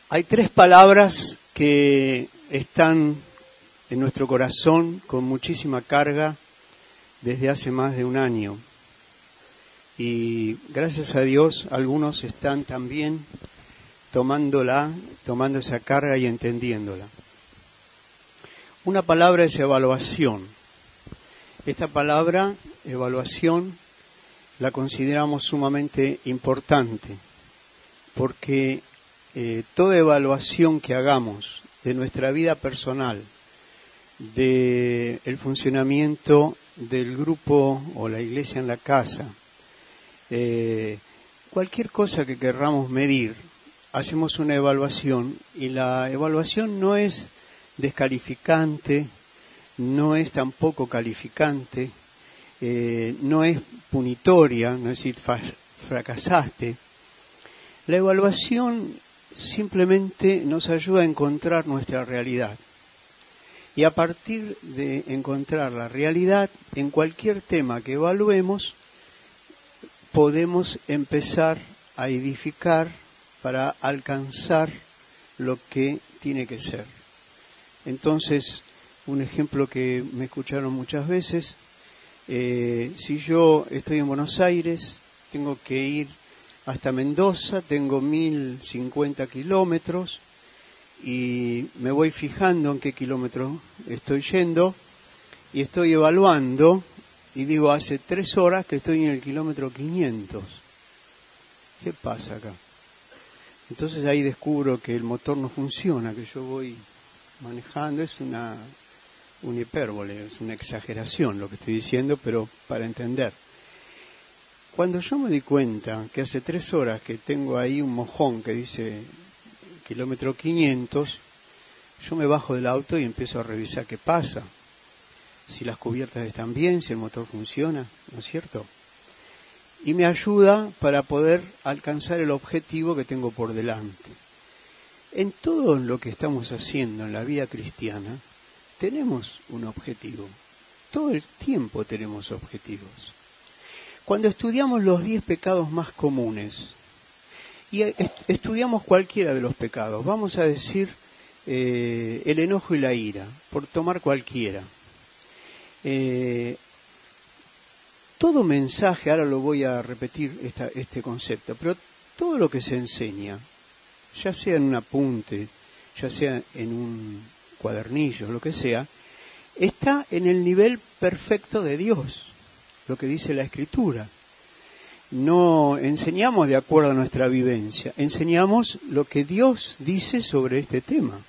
Hay tres palabras que están en nuestro corazón con muchísima carga desde hace más de un año. Y gracias a Dios, algunos están también tomando esa carga y entendiéndola. Una palabra es evaluación. Esta palabra, evaluación, la consideramos sumamente importante, porque toda evaluación que hagamos de nuestra vida personal, del funcionamiento del grupo o la iglesia en la casa, cualquier cosa que querramos medir, hacemos una evaluación, y la evaluación no es descalificante, no es tampoco calificante, no es punitoria, no es decir fracasaste. La evaluación simplemente nos ayuda a encontrar nuestra realidad. Y a partir de encontrar la realidad, en cualquier tema que evaluemos, podemos empezar a edificar para alcanzar lo que tiene que ser. Entonces, un ejemplo que me escucharon muchas veces, si yo estoy en Buenos Aires, tengo que ir hasta Mendoza, tengo 1050 kilómetros y me voy fijando en qué kilómetro estoy yendo y estoy evaluando y digo, hace 3 horas que estoy en el kilómetro 500. ¿Qué pasa acá? Entonces ahí descubro que el motor no funciona, que yo voy manejando, es una hipérbole, es una exageración lo que estoy diciendo, pero para entender. Cuando yo me di cuenta que hace 3 horas que tengo ahí un mojón que dice kilómetro 500, yo me bajo del auto y empiezo a revisar qué pasa. Si las cubiertas están bien, si el motor funciona, ¿no es cierto? Y me ayuda para poder alcanzar el objetivo que tengo por delante. En todo lo que estamos haciendo en la vida cristiana, tenemos un objetivo. Todo el tiempo tenemos objetivos. Cuando estudiamos los 10 pecados más comunes, y estudiamos cualquiera de los pecados, vamos a decir el enojo y la ira, por tomar cualquiera. Todo mensaje, ahora lo voy a repetir este concepto, pero todo lo que se enseña, ya sea en un apunte, ya sea en un cuadernillo, lo que sea, está en el nivel perfecto de Dios, lo que dice la Escritura. No enseñamos de acuerdo a nuestra vivencia, enseñamos lo que Dios dice sobre este tema.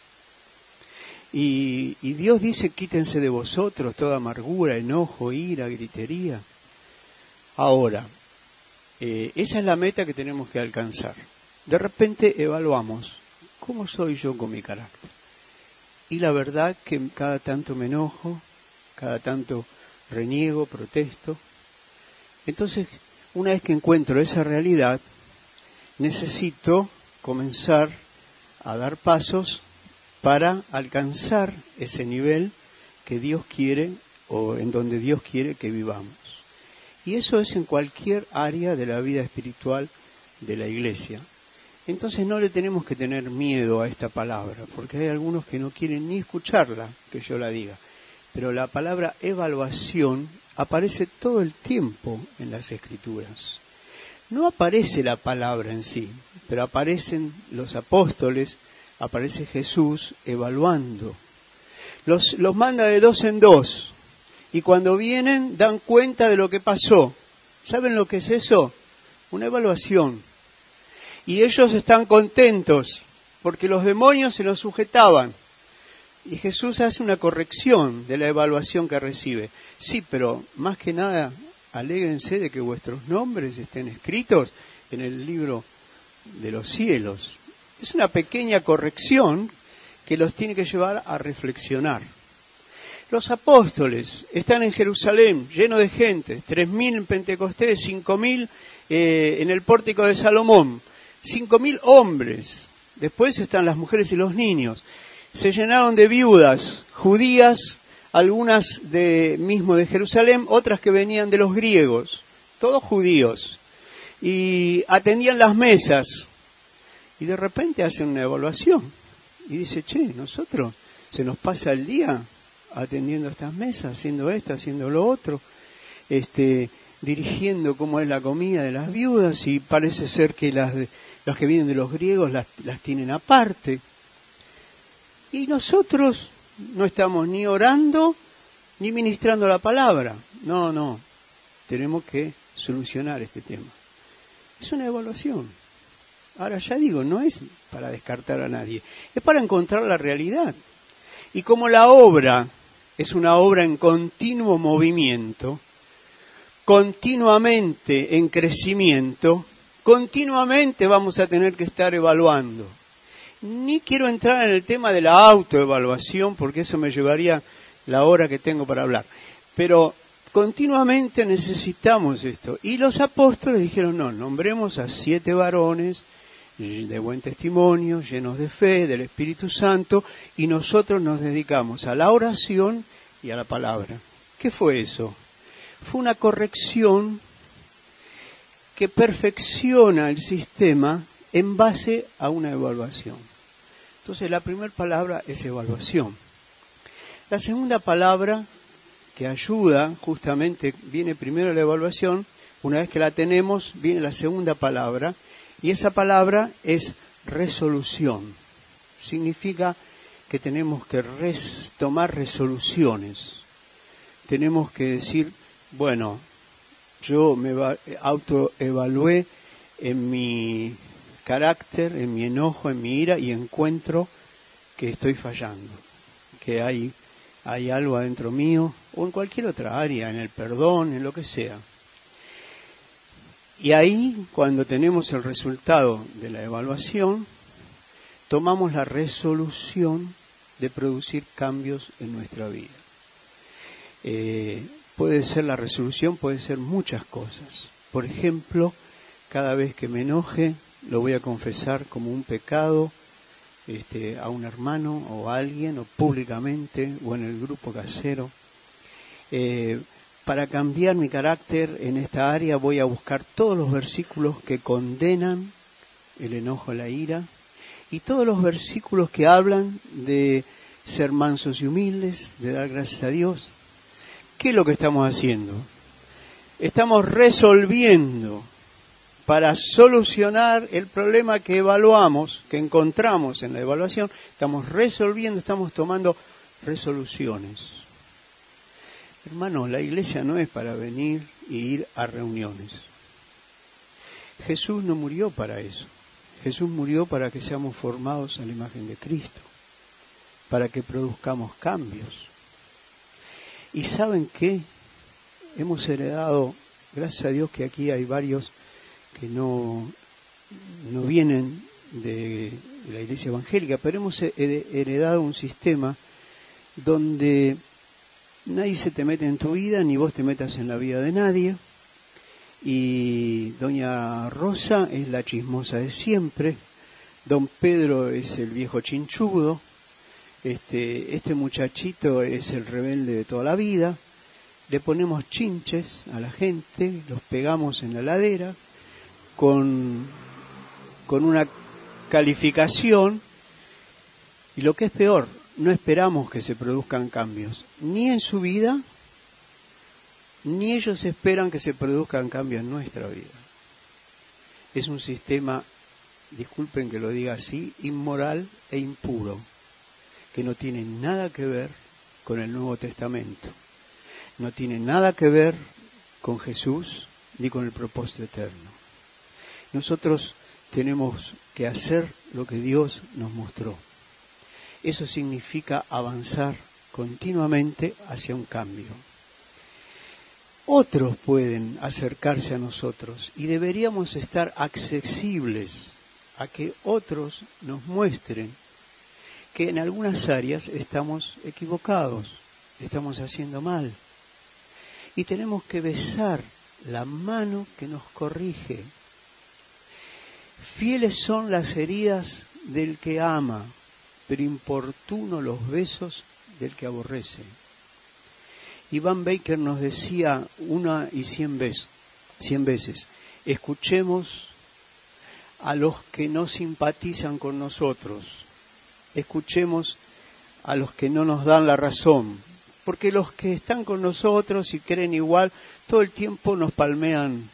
Y Dios dice, quítense de vosotros toda amargura, enojo, ira, gritería. Ahora, esa es la meta que tenemos que alcanzar. De repente evaluamos, ¿cómo soy yo con mi carácter? Y la verdad que cada tanto me enojo, cada tanto reniego, protesto. Entonces, una vez que encuentro esa realidad, necesito comenzar a dar pasos para alcanzar ese nivel que Dios quiere o en donde Dios quiere que vivamos. Y eso es en cualquier área de la vida espiritual de la iglesia. Entonces no le tenemos que tener miedo a esta palabra, porque hay algunos que no quieren ni escucharla, que yo la diga. Pero la palabra evaluación aparece todo el tiempo en las Escrituras. No aparece la palabra en sí, pero aparecen los apóstoles, aparece Jesús evaluando. Los manda de 2 en 2, y cuando vienen dan cuenta de lo que pasó. ¿Saben lo que es eso? Una evaluación. Y ellos están contentos, porque los demonios se los sujetaban. Y Jesús hace una corrección de la evaluación que recibe. Sí, pero más que nada, alégrense de que vuestros nombres estén escritos en el libro de los cielos. Es una pequeña corrección que los tiene que llevar a reflexionar. Los apóstoles están en Jerusalén, llenos de gente, 3.000 en Pentecostés, 5.000 en el pórtico de Salomón, 5.000 hombres. Después están las mujeres y los niños. Se llenaron de viudas judías, algunas mismo de Jerusalén, otras que venían de los griegos, todos judíos. Y atendían las mesas. Y de repente hacen una evaluación y dice, che, nosotros se nos pasa el día atendiendo estas mesas, haciendo esto, haciendo lo otro, dirigiendo cómo es la comida de las viudas, y parece ser que las que vienen de los griegos las tienen aparte. Y nosotros no estamos ni orando ni ministrando la palabra. No, tenemos que solucionar este tema. Es una evaluación. Ahora ya digo, no es para descartar a nadie, es para encontrar la realidad. Y como la obra es una obra en continuo movimiento, continuamente en crecimiento, continuamente vamos a tener que estar evaluando. Ni quiero entrar en el tema de la autoevaluación, porque eso me llevaría la hora que tengo para hablar. Pero continuamente necesitamos esto. Y los apóstoles dijeron, no, nombremos a 7 varones de buen testimonio, llenos de fe, del Espíritu Santo, y nosotros nos dedicamos a la oración y a la palabra. ¿Qué fue eso? Fue una corrección que perfecciona el sistema en base a una evaluación. Entonces la primera palabra es evaluación. La segunda palabra que ayuda, justamente viene primero la evaluación, una vez que la tenemos, viene la segunda palabra, y esa palabra es resolución. Significa que tenemos que tomar resoluciones. Tenemos que decir, bueno, yo me autoevalué en mi carácter, en mi enojo, en mi ira, y encuentro que estoy fallando, que hay algo adentro mío, o en cualquier otra área, en el perdón, en lo que sea. Y ahí, cuando tenemos el resultado de la evaluación, tomamos la resolución de producir cambios en nuestra vida. Puede ser la resolución, puede ser muchas cosas. Por ejemplo, cada vez que me enoje, lo voy a confesar como un pecado a un hermano o a alguien, o públicamente, o en el grupo casero. Para cambiar mi carácter en esta área voy a buscar todos los versículos que condenan el enojo, la ira, y todos los versículos que hablan de ser mansos y humildes, de dar gracias a Dios. ¿Qué es lo que estamos haciendo? Estamos resolviendo para solucionar el problema que evaluamos, que encontramos en la evaluación. Estamos resolviendo, estamos tomando resoluciones. Hermanos, la iglesia no es para venir y ir a reuniones. Jesús no murió para eso. Jesús murió para que seamos formados a la imagen de Cristo, para que produzcamos cambios. ¿Y saben qué? Hemos heredado, gracias a Dios que aquí hay varios que no vienen de la iglesia evangélica, pero hemos heredado un sistema donde nadie se te mete en tu vida, ni vos te metas en la vida de nadie. Y doña Rosa es la chismosa de siempre, don Pedro es el viejo chinchudo, este muchachito es el rebelde de toda la vida. Le ponemos chinches a la gente, los pegamos en la ladera con una calificación, y lo que es peor, no esperamos que se produzcan cambios, ni en su vida, ni ellos esperan que se produzcan cambios en nuestra vida. Es un sistema, disculpen que lo diga así, inmoral e impuro, que no tiene nada que ver con el Nuevo Testamento, no tiene nada que ver con Jesús ni con el propósito eterno. Nosotros tenemos que hacer lo que Dios nos mostró. Eso significa avanzar continuamente hacia un cambio. Otros pueden acercarse a nosotros y deberíamos estar accesibles a que otros nos muestren que en algunas áreas estamos equivocados, estamos haciendo mal. Y tenemos que besar la mano que nos corrige. Fieles son las heridas del que ama, pero importuno los besos del que aborrece. Iván Baker nos decía 100 veces, escuchemos a los que no simpatizan con nosotros. Escuchemos a los que no nos dan la razón, porque los que están con nosotros y creen igual, todo el tiempo nos palmean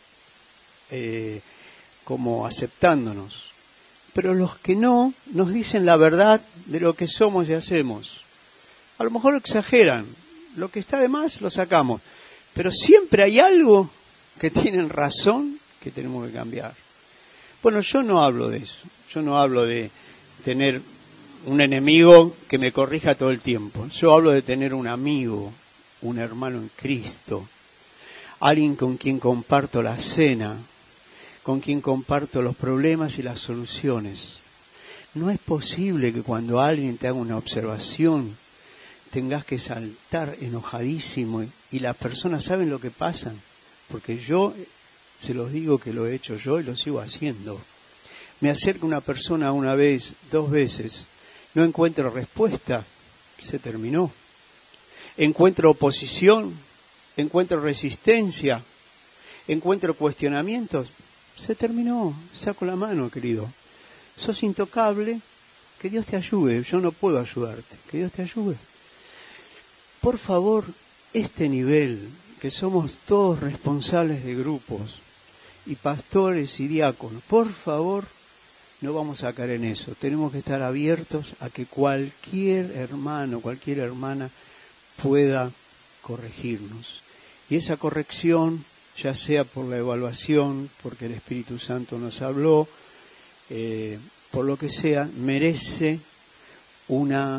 como aceptándonos. Pero los que no, nos dicen la verdad de lo que somos y hacemos. A lo mejor exageran, lo que está de más lo sacamos, pero siempre hay algo que tienen razón que tenemos que cambiar. Bueno, yo no hablo de eso, yo no hablo de tener un enemigo que me corrija todo el tiempo. Yo hablo de tener un amigo, un hermano en Cristo, alguien con quien comparto la cena, con quien comparto los problemas y las soluciones. No es posible que cuando alguien te haga una observación tengas que saltar enojadísimo y las personas saben lo que pasa, porque yo se los digo que lo he hecho yo y lo sigo haciendo. Me acerca una persona una vez, 2 veces, no encuentro respuesta, se terminó. Encuentro oposición, encuentro resistencia, encuentro cuestionamientos, se terminó, saco la mano, querido. Sos intocable, que Dios te ayude, yo no puedo ayudarte, que Dios te ayude. Por favor, este nivel, que somos todos responsables de grupos, y pastores y diáconos, por favor, no vamos a caer en eso. Tenemos que estar abiertos a que cualquier hermano, cualquier hermana pueda corregirnos. Y esa corrección, ya sea por la evaluación, porque el Espíritu Santo nos habló, por lo que sea, merece una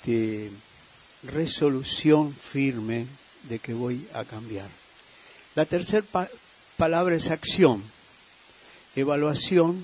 resolución firme de que voy a cambiar. La tercera palabra es acción, evaluación,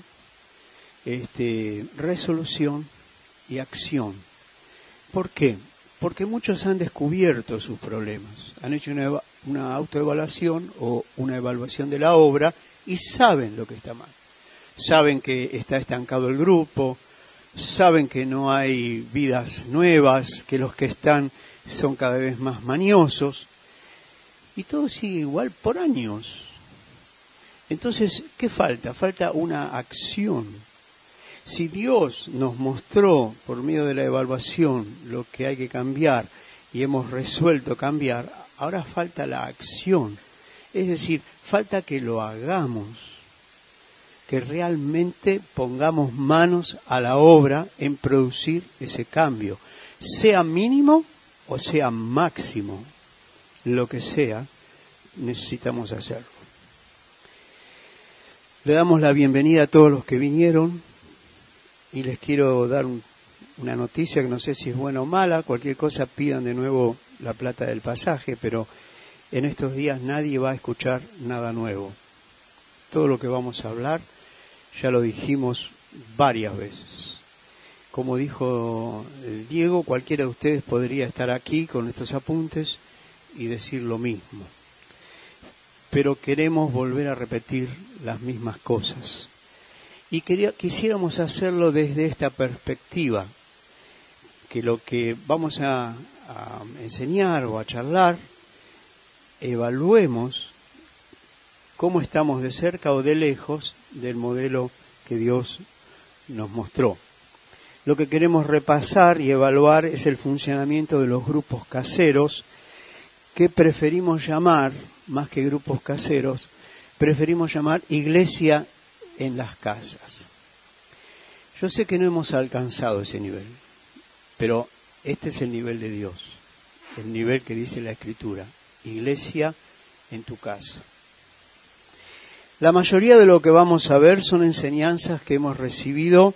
resolución y acción. ¿Por qué? Porque muchos han descubierto sus problemas, han hecho una autoevaluación o una evaluación de la obra y saben lo que está mal. Saben que está estancado el grupo, saben que no hay vidas nuevas, que los que están son cada vez más mañosos, y todo sigue igual por años. Entonces, ¿qué falta? Falta una acción. Si Dios nos mostró por medio de la evaluación lo que hay que cambiar y hemos resuelto cambiar, ahora falta la acción. Es decir, falta que lo hagamos, que realmente pongamos manos a la obra en producir ese cambio, sea mínimo o sea máximo, lo que sea, necesitamos hacerlo. Le damos la bienvenida a todos los que vinieron y les quiero dar una noticia que no sé si es buena o mala. Cualquier cosa pidan de nuevo la plata del pasaje, pero en estos días nadie va a escuchar nada nuevo. Todo lo que vamos a hablar ya lo dijimos varias veces. Como dijo Diego, cualquiera de ustedes podría estar aquí con estos apuntes y decir lo mismo. Pero queremos volver a repetir las mismas cosas. Y quisiéramos hacerlo desde esta perspectiva, que lo que vamos a enseñar o a charlar, evaluemos cómo estamos de cerca o de lejos del modelo que Dios nos mostró. Lo que queremos repasar y evaluar es el funcionamiento de los grupos caseros, que preferimos llamar, más que grupos caseros, preferimos llamar iglesia en las casas. Yo sé que no hemos alcanzado ese nivel, pero este es el nivel de Dios, el nivel que dice la Escritura, iglesia en tu casa. La mayoría de lo que vamos a ver son enseñanzas que hemos recibido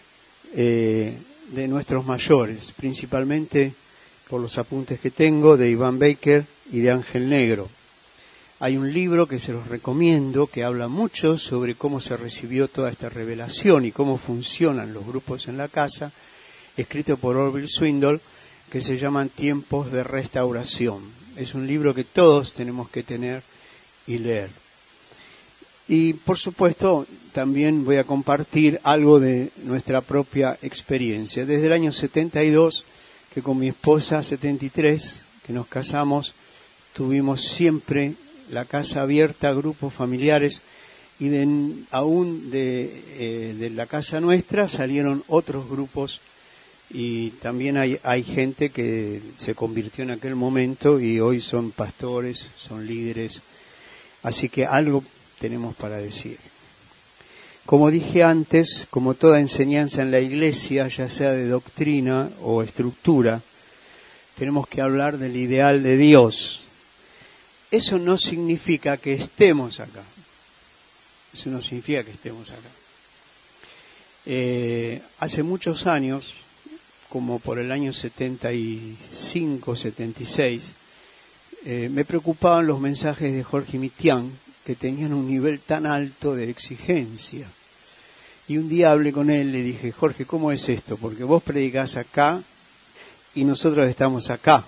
de nuestros mayores, principalmente por los apuntes que tengo de Iván Baker y de Ángel Negro. Hay un libro que se los recomiendo que habla mucho sobre cómo se recibió toda esta revelación y cómo funcionan los grupos en la casa, escrito por Orville Swindle, que se llaman Tiempos de Restauración. Es un libro que todos tenemos que tener y leer. Y por supuesto también voy a compartir algo de nuestra propia experiencia. Desde el año 72, que con mi esposa, 73, que nos casamos, tuvimos siempre la casa abierta a grupos familiares y aún de la casa nuestra salieron otros grupos, y también hay gente que se convirtió en aquel momento y hoy son pastores, son líderes, así que algo tenemos para decir. Como dije antes, como toda enseñanza en la iglesia, ya sea de doctrina o estructura, tenemos que hablar del ideal de Dios. Eso no significa que estemos acá. Eso no significa que estemos acá. Hace muchos años, como por el año 75, 76, me preocupaban los mensajes de Jorge Mitián, que tenían un nivel tan alto de exigencia. Y un día hablé con él, le dije, Jorge, ¿cómo es esto? Porque vos predicás acá y nosotros estamos acá.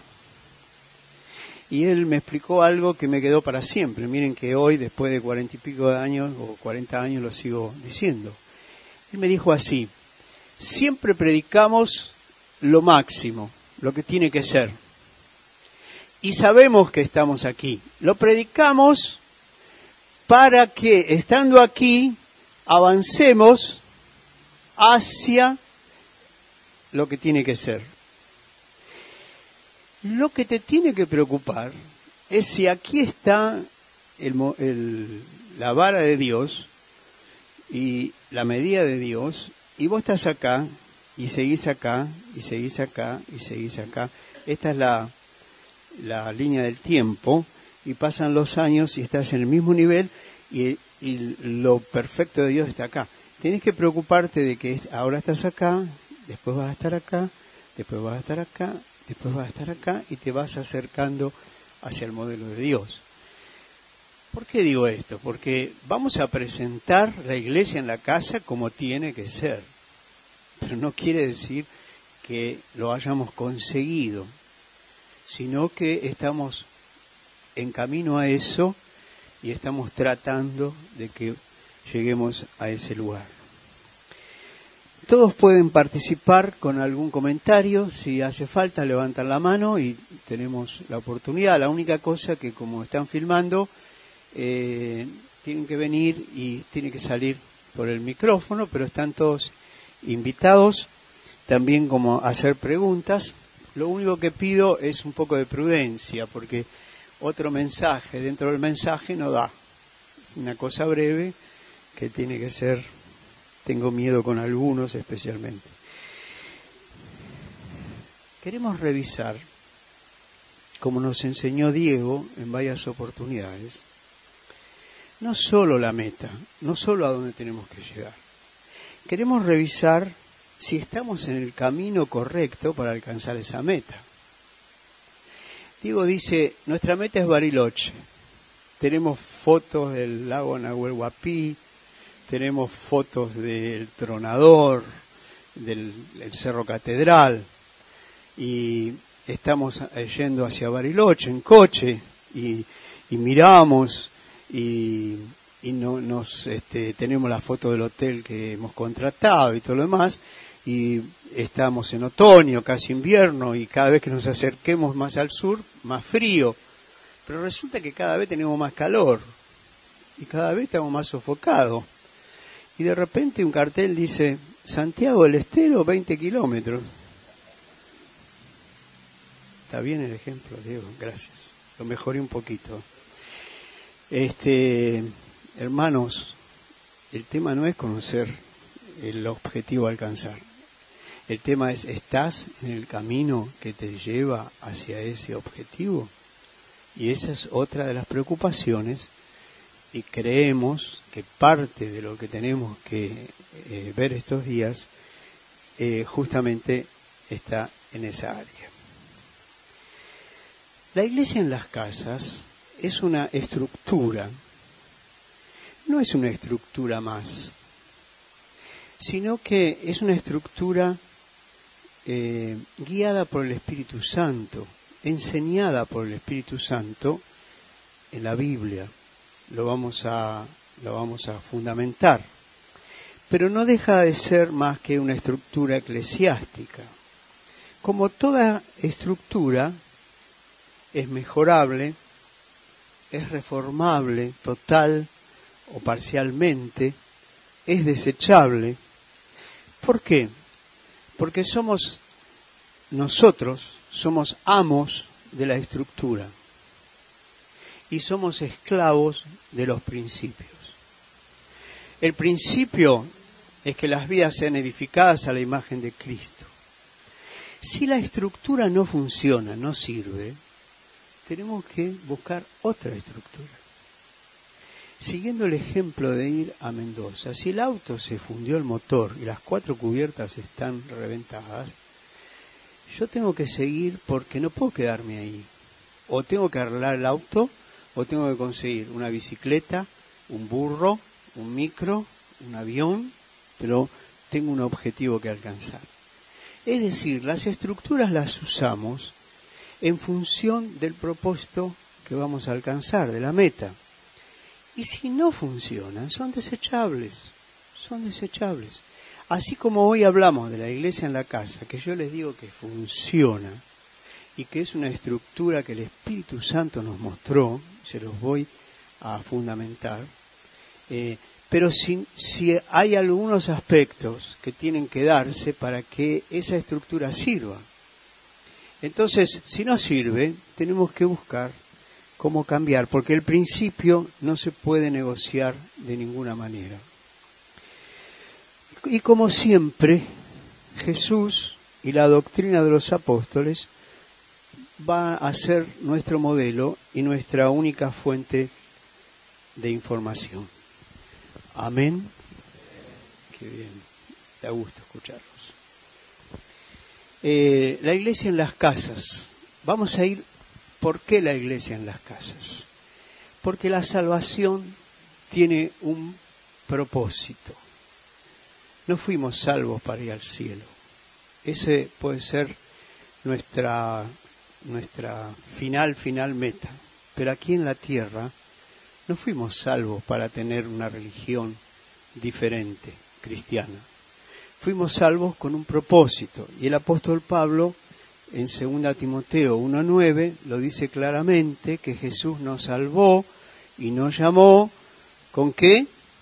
Y él me explicó algo que me quedó para siempre. Miren que hoy, después de 40 y pico de años, o 40 años, lo sigo diciendo. Él me dijo así, siempre predicamos lo máximo, lo que tiene que ser. Y sabemos que estamos aquí. Lo predicamos para que, estando aquí, avancemos hacia lo que tiene que ser. Lo que te tiene que preocupar es si aquí está la vara de Dios y la medida de Dios, y vos estás acá, y seguís acá, y seguís acá, y seguís acá. Esta es la línea del tiempo, y pasan los años y estás en el mismo nivel, y lo perfecto de Dios está acá. Tienes que preocuparte de que ahora estás acá, después vas a estar acá, después vas a estar acá, después vas a estar acá, y te vas acercando hacia el modelo de Dios. ¿Por qué digo esto? Porque vamos a presentar la iglesia en la casa como tiene que ser, pero no quiere decir que lo hayamos conseguido, sino que estamos en camino a eso y estamos tratando de que lleguemos a ese lugar. Todos pueden participar con algún comentario, si hace falta levantan la mano y tenemos la oportunidad. La única cosa que como están filmando, tienen que venir y tienen que salir por el micrófono, pero están todos invitados también como a hacer preguntas. Lo único que pido es un poco de prudencia, porque otro mensaje dentro del mensaje no da. Es una cosa breve que tiene que ser, tengo miedo con algunos especialmente. Queremos revisar, como nos enseñó Diego en varias oportunidades, no solo la meta, no solo a dónde tenemos que llegar. Queremos revisar si estamos en el camino correcto para alcanzar esa meta. Diego dice, nuestra meta es Bariloche. Tenemos fotos del lago Nahuel Huapi, tenemos fotos del Tronador, del Cerro Catedral, y estamos yendo hacia Bariloche en coche, y miramos, y tenemos la foto del hotel que hemos contratado y todo lo demás, y estamos en otoño, casi invierno, y cada vez que nos acerquemos más al sur, más frío, pero resulta que cada vez tenemos más calor, y cada vez estamos más sofocados, y de repente un cartel dice, Santiago del Estero, 20 kilómetros. Está bien el ejemplo, Diego, gracias, lo mejoré un poquito. Hermanos, el tema no es conocer el objetivo a alcanzar. El tema es, ¿estás en el camino que te lleva hacia ese objetivo? Y esa es otra de las preocupaciones, y creemos que parte de lo que tenemos que ver estos días justamente está en esa área. La iglesia en las casas es una estructura, no es una estructura más, sino que es una estructura guiada por el Espíritu Santo, enseñada por el Espíritu Santo en la Biblia. Lo vamos a fundamentar, pero no deja de ser más que una estructura eclesiástica. Como toda estructura, es mejorable, es reformable total o parcialmente, es desechable. ¿Por qué? Porque nosotros somos amos de la estructura y somos esclavos de los principios. El principio es que las vidas sean edificadas a la imagen de Cristo. Si la estructura no funciona, no sirve, tenemos que buscar otra estructura. Siguiendo el ejemplo de ir a Mendoza, si el auto se fundió el motor y las 4 cubiertas están reventadas, yo tengo que seguir porque no puedo quedarme ahí. O tengo que arreglar el auto, o tengo que conseguir una bicicleta, un burro, un micro, un avión, pero tengo un objetivo que alcanzar. Es decir, las estructuras las usamos en función del propósito que vamos a alcanzar, de la meta. Y si no funcionan, son desechables. Así como hoy hablamos de la iglesia en la casa, que yo les digo que funciona y que es una estructura que el Espíritu Santo nos mostró, se los voy a fundamentar, pero si hay algunos aspectos que tienen que darse para que esa estructura sirva. Entonces, si no sirve, tenemos que buscar cómo cambiar, porque el principio no se puede negociar de ninguna manera. Y como siempre, Jesús y la doctrina de los apóstoles va a ser nuestro modelo y nuestra única fuente de información. Amén. Qué bien, da gusto escucharlos. La iglesia en las casas. Vamos a ir. ¿Por qué la iglesia en las casas? Porque la salvación tiene un propósito. No fuimos salvos para ir al cielo. Ese puede ser nuestra final meta. Pero aquí en la tierra no fuimos salvos para tener una religión diferente, cristiana. Fuimos salvos con un propósito. Y el apóstol Pablo, en 2 Timoteo 1:9, lo dice claramente, que Jesús nos salvó y nos llamó, ¿con qué?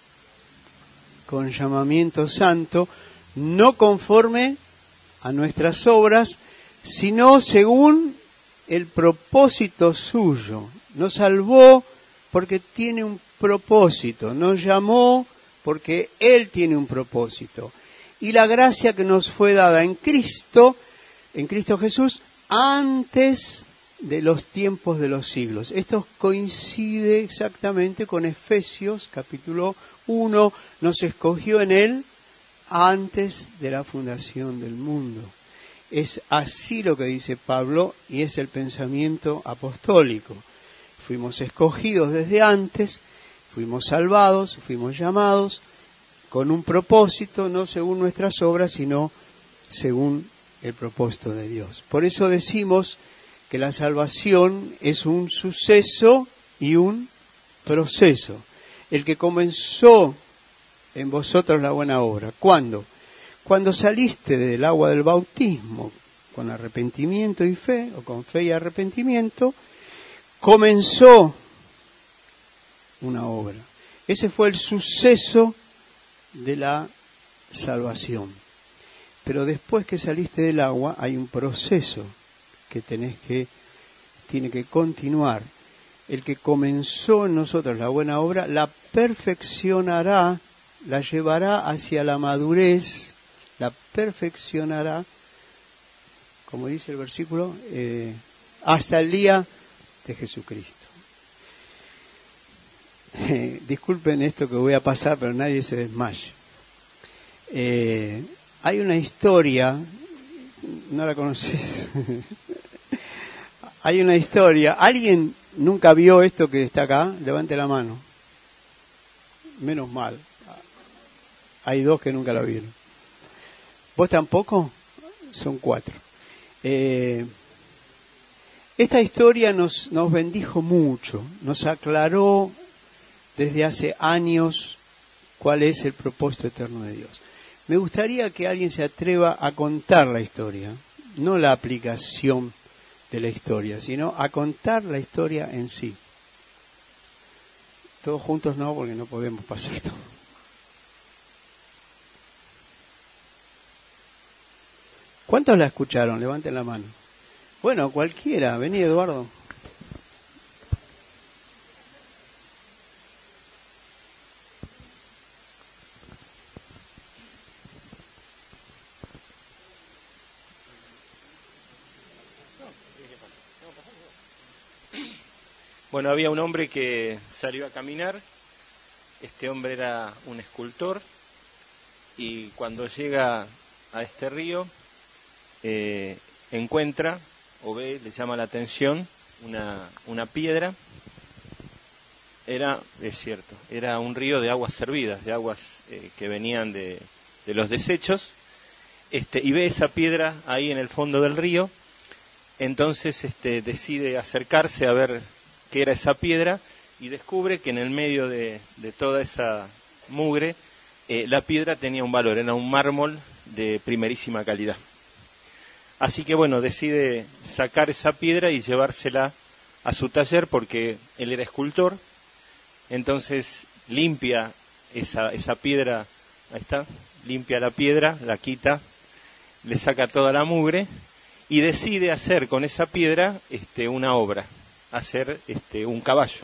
Con llamamiento santo, no conforme a nuestras obras, sino según el propósito suyo. Nos salvó porque tiene un propósito, nos llamó porque Él tiene un propósito. Y la gracia que nos fue dada en Cristo Jesús, antes de los tiempos de los siglos. Esto coincide exactamente con Efesios capítulo 1, nos escogió en Él antes de la fundación del mundo. Es así lo que dice Pablo y es el pensamiento apostólico. Fuimos escogidos desde antes, fuimos salvados, fuimos llamados con un propósito, no según nuestras obras, sino según el propósito de Dios. Por eso decimos que la salvación es un suceso y un proceso. El que comenzó en vosotros la buena obra. ¿Cuándo? Cuando saliste del agua del bautismo, con arrepentimiento y fe, o con fe y arrepentimiento, comenzó una obra. Ese fue el suceso de la salvación. Pero después que saliste del agua hay un proceso que tiene que continuar. El que comenzó en nosotros la buena obra la perfeccionará, la llevará hacia la madurez, la perfeccionará, como dice el versículo, hasta el día de Jesucristo. Disculpen esto que voy a pasar, pero nadie se desmaye. Hay una historia, ¿no la conoces? Hay una historia. ¿Alguien nunca vio esto que está acá? Levante la mano. Menos mal. Hay 2 que nunca lo vieron. ¿Vos tampoco? Son 4. Esta historia nos bendijo mucho, nos aclaró desde hace años cuál es el propósito eterno de Dios. Me gustaría que alguien se atreva a contar la historia, no la aplicación de la historia, sino a contar la historia en sí. Todos juntos no, porque no podemos pasar todo. ¿Cuántos la escucharon? Levanten la mano. Bueno, cualquiera. Vení, Eduardo. Bueno, había un hombre que salió a caminar. Este hombre era un escultor y cuando llega a este río encuentra o ve, le llama la atención una piedra. Es cierto, era un río de aguas servidas, de aguas que venían de los desechos, y ve esa piedra ahí en el fondo del río. Entonces decide acercarse a ver qué era esa piedra y descubre que en el medio de toda esa mugre la piedra tenía un valor, era un mármol de primerísima calidad. Así que bueno, decide sacar esa piedra y llevársela a su taller porque él era escultor. Entonces limpia esa piedra, ahí está, limpia la piedra, la quita, le saca toda la mugre y decide hacer con esa piedra una obra, hacer un caballo.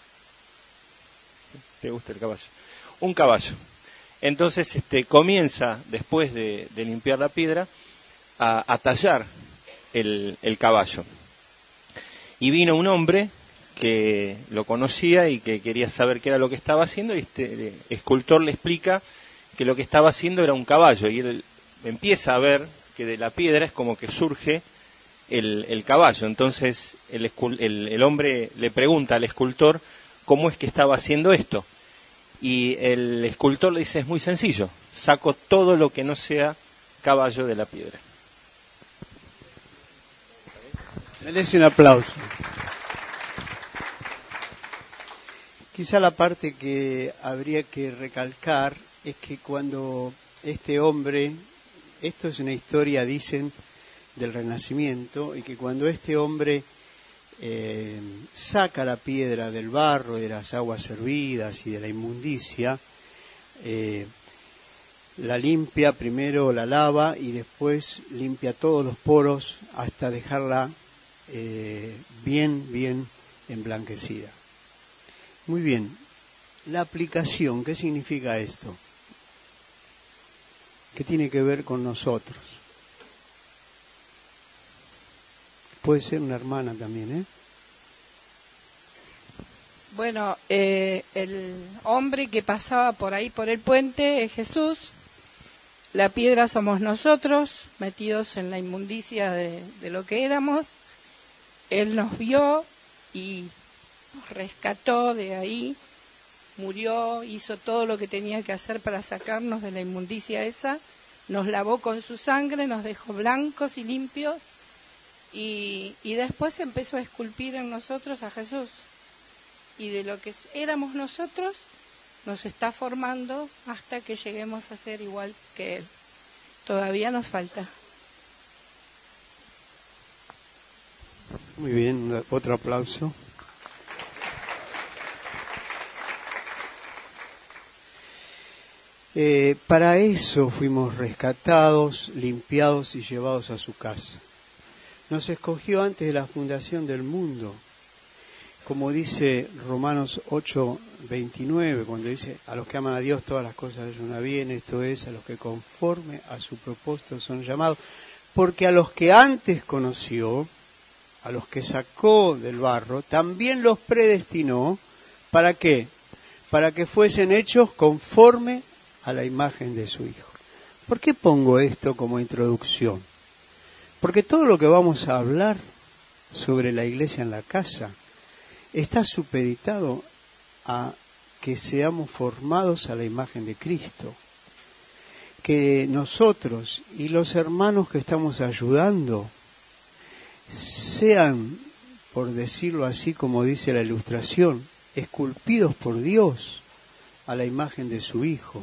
¿Te gusta el caballo? Un caballo. Entonces comienza, después de limpiar la piedra, a tallar el caballo. Y vino un hombre que lo conocía y que quería saber qué era lo que estaba haciendo, y este escultor le explica que lo que estaba haciendo era un caballo, y él empieza a ver que de la piedra es como que surge el caballo. Entonces el hombre le pregunta al escultor cómo es que estaba haciendo esto, y el escultor le dice: es muy sencillo, saco todo lo que no sea caballo de la piedra. Merece un aplauso. Quizá la parte que habría que recalcar es que cuando este hombre, esto es una historia, dicen, del Renacimiento, y que cuando este hombre saca la piedra del barro, de las aguas hervidas y de la inmundicia, la limpia, primero la lava y después limpia todos los poros hasta dejarla bien emblanquecida. Muy bien, la aplicación, ¿qué significa esto? ¿Qué tiene que ver con nosotros? Puede ser una hermana también, ¿eh? Bueno, el hombre que pasaba por ahí por el puente es Jesús. La piedra somos nosotros, metidos en la inmundicia de lo que éramos. Él nos vio y nos rescató de ahí, murió, hizo todo lo que tenía que hacer para sacarnos de la inmundicia esa, nos lavó con su sangre, nos dejó blancos y limpios, y después empezó a esculpir en nosotros a Jesús. Y de lo que éramos nosotros, nos está formando hasta que lleguemos a ser igual que Él. Todavía nos falta. Muy bien, otro aplauso. Para eso fuimos rescatados, limpiados y llevados a su casa. Nos escogió antes de la fundación del mundo. Como dice Romanos 8:29, cuando dice: a los que aman a Dios todas las cosas les ayudan bien, esto es, a los que conforme a su propósito son llamados. Porque a los que antes conoció, a los que sacó del barro, también los predestinó. ¿Para qué? Para que fuesen hechos conforme a la imagen de su Hijo. ¿Por qué pongo esto como introducción? Porque todo lo que vamos a hablar sobre la iglesia en la casa está supeditado a que seamos formados a la imagen de Cristo. Que nosotros y los hermanos que estamos ayudando sean, por decirlo así como dice la ilustración, esculpidos por Dios a la imagen de su Hijo.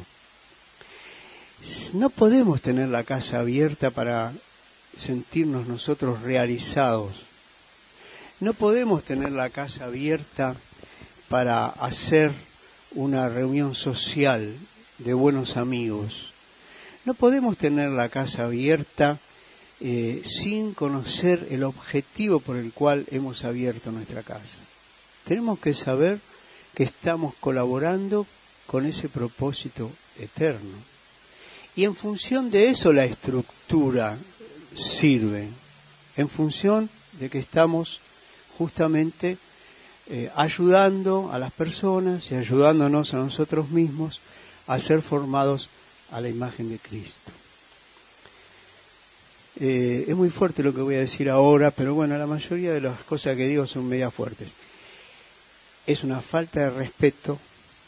No podemos tener la casa abierta para sentirnos nosotros realizados. No podemos tener la casa abierta para hacer una reunión social de buenos amigos. No podemos tener la casa abierta sin conocer el objetivo por el cual hemos abierto nuestra casa. Tenemos que saber que estamos colaborando con ese propósito eterno. Y en función de eso la estructura sirve, en función de que estamos justamente ayudando a las personas y ayudándonos a nosotros mismos a ser formados a la imagen de Cristo. Es muy fuerte lo que voy a decir ahora, pero bueno, la mayoría de las cosas que digo son media fuertes. Es una falta de respeto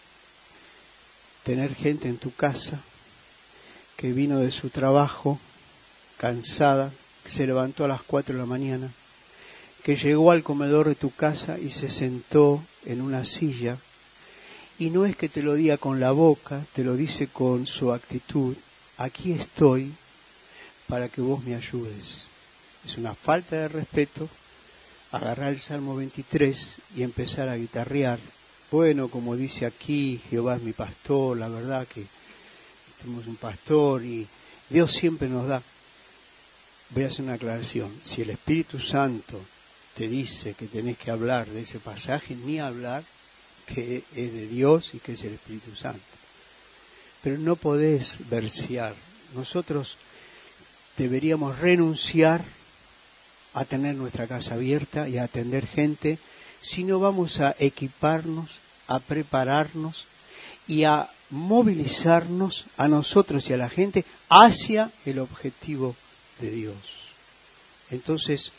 tener gente en tu casa que vino de su trabajo cansada, que se levantó a las 4 de la mañana, que llegó al comedor de tu casa y se sentó en una silla, y no es que te lo diga con la boca, te lo dice con su actitud: aquí estoy para que vos me ayudes. Es una falta de respeto agarrar el Salmo 23 y empezar a guitarrear. Bueno, como dice aquí, Jehová es mi pastor, la verdad que tenemos un pastor y Dios siempre nos da. Voy a hacer una aclaración. Si el Espíritu Santo te dice que tenés que hablar de ese pasaje, ni hablar, que es de Dios y que es el Espíritu Santo. Pero no podés versear. Nosotros deberíamos renunciar a tener nuestra casa abierta y a atender gente, si no vamos a equiparnos, a prepararnos y a movilizarnos a nosotros y a la gente hacia el objetivo de Dios. Entonces,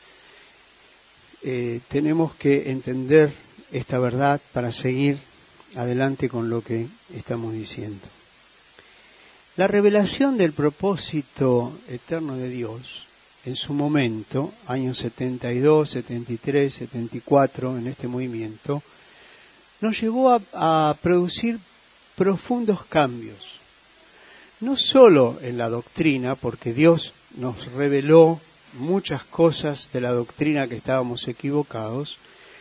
tenemos que entender esta verdad para seguir adelante con lo que estamos diciendo. La revelación del propósito eterno de Dios, en su momento, años 72, 73, 74, en este movimiento, nos llevó a producir profundos cambios. No solo en la doctrina, porque Dios nos reveló muchas cosas de la doctrina que estábamos equivocados,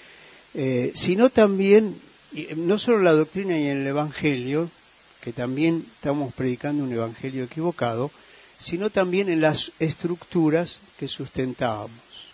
sino también, no solo en la doctrina y en el Evangelio, que también estamos predicando un evangelio equivocado, sino también en las estructuras que sustentábamos.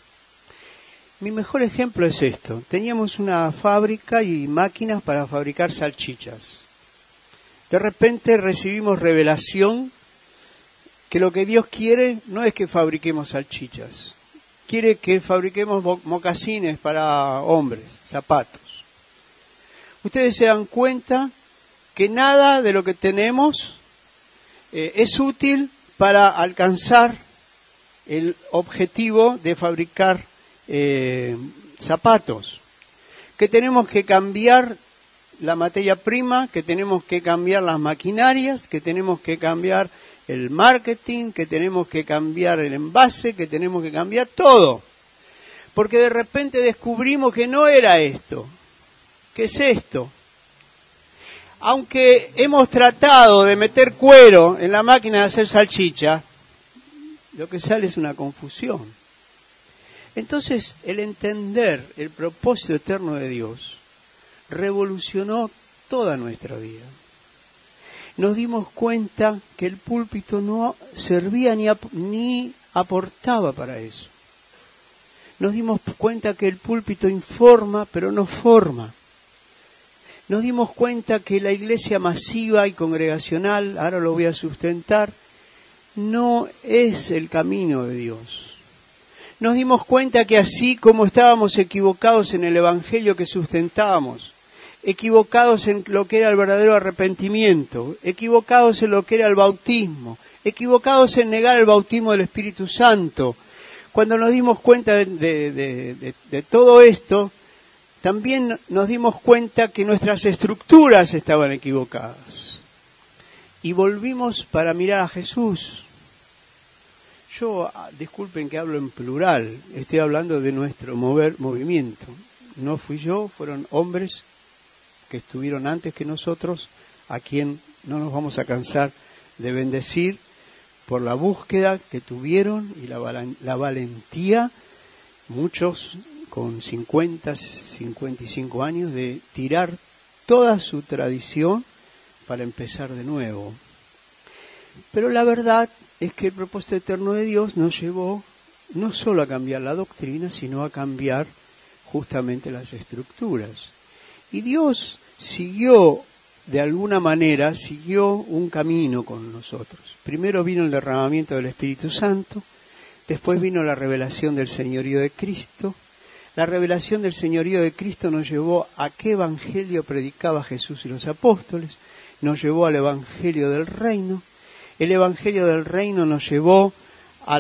Mi mejor ejemplo es esto. Teníamos una fábrica y máquinas para fabricar salchichas. De repente recibimos revelación que lo que Dios quiere no es que fabriquemos salchichas. Quiere que fabriquemos mocasines para hombres, zapatos. Ustedes se dan cuenta que nada de lo que tenemos es útil para alcanzar el objetivo de fabricar zapatos. Que tenemos que cambiar la materia prima, que tenemos que cambiar las maquinarias, que tenemos que cambiar el marketing, que tenemos que cambiar el envase, que tenemos que cambiar todo. Porque de repente descubrimos que no era esto. ¿Qué es esto? Aunque hemos tratado de meter cuero en la máquina de hacer salchicha, lo que sale es una confusión. Entonces, el entender el propósito eterno de Dios revolucionó toda nuestra vida. Nos dimos cuenta que el púlpito no servía ni aportaba para eso. Nos dimos cuenta que el púlpito informa, pero no forma. Nos dimos cuenta que la iglesia masiva y congregacional, ahora lo voy a sustentar, no es el camino de Dios. Nos dimos cuenta que así como estábamos equivocados en el evangelio que sustentábamos, equivocados en lo que era el verdadero arrepentimiento, equivocados en lo que era el bautismo, equivocados en negar el bautismo del Espíritu Santo, cuando nos dimos cuenta de todo esto, también nos dimos cuenta que nuestras estructuras estaban equivocadas. Y volvimos para mirar a Jesús. Yo, disculpen que hablo en plural, estoy hablando de nuestro movimiento. No fui yo, fueron hombres que estuvieron antes que nosotros, a quien no nos vamos a cansar de bendecir por la búsqueda que tuvieron y la valentía. Muchos con 50, 55 años, de tirar toda su tradición para empezar de nuevo. Pero la verdad es que el propósito eterno de Dios nos llevó no solo a cambiar la doctrina, sino a cambiar justamente las estructuras. Y Dios siguió, de alguna manera, siguió un camino con nosotros. Primero vino el derramamiento del Espíritu Santo, después vino la revelación del señorío de Cristo. La revelación del señorío de Cristo nos llevó a qué evangelio predicaba Jesús y los apóstoles, nos llevó al evangelio del reino. El evangelio del reino nos llevó a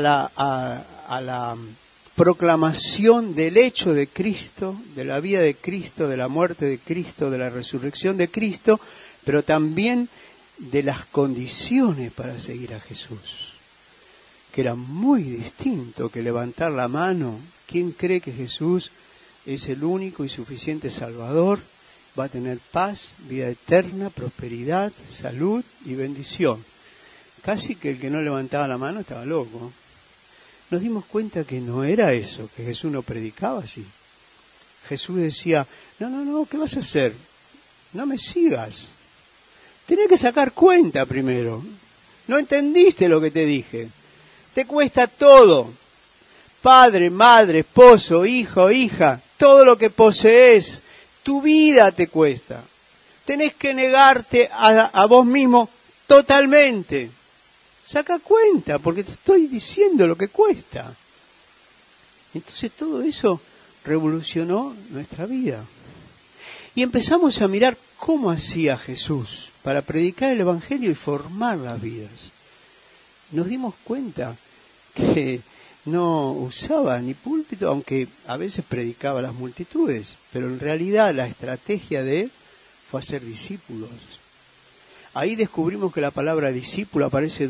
la proclamación del hecho de Cristo, de la vida de Cristo, de la muerte de Cristo, de la resurrección de Cristo, pero también de las condiciones para seguir a Jesús, que era muy distinto que levantar la mano. ¿Quién cree que Jesús es el único y suficiente Salvador? Va a tener paz, vida eterna, prosperidad, salud y bendición. Casi que el que no levantaba la mano estaba loco. Nos dimos cuenta que no era eso, que Jesús no predicaba así. Jesús decía, no, ¿qué vas a hacer? No me sigas. Tenés que sacar cuenta primero. No entendiste lo que te dije. Te cuesta todo. Padre, madre, esposo, hijo, hija, todo lo que posees, tu vida te cuesta. Tenés que negarte a vos mismo totalmente. Saca cuenta, porque te estoy diciendo lo que cuesta. Entonces todo eso revolucionó nuestra vida. Y empezamos a mirar cómo hacía Jesús para predicar el Evangelio y formar las vidas. Nos dimos cuenta que no usaba ni púlpito, aunque a veces predicaba a las multitudes, pero en realidad la estrategia de él fue hacer discípulos. Ahí descubrimos que la palabra discípulo aparece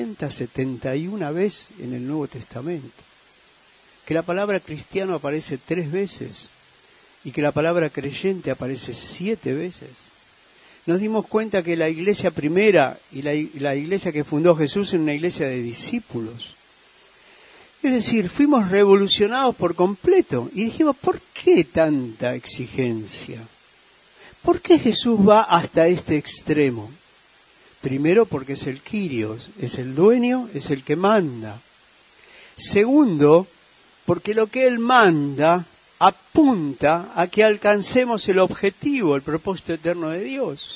271 veces en el Nuevo Testamento, que la palabra cristiano aparece 3 veces y que la palabra creyente aparece 7 veces. Nos dimos cuenta que la iglesia primera y la iglesia que fundó Jesús era una iglesia de discípulos. Es decir, fuimos revolucionados por completo y dijimos, ¿por qué tanta exigencia? ¿Por qué Jesús va hasta este extremo? Primero, porque es el Kyrios, es el dueño, es el que manda. Segundo, porque lo que Él manda apunta a que alcancemos el objetivo, el propósito eterno de Dios.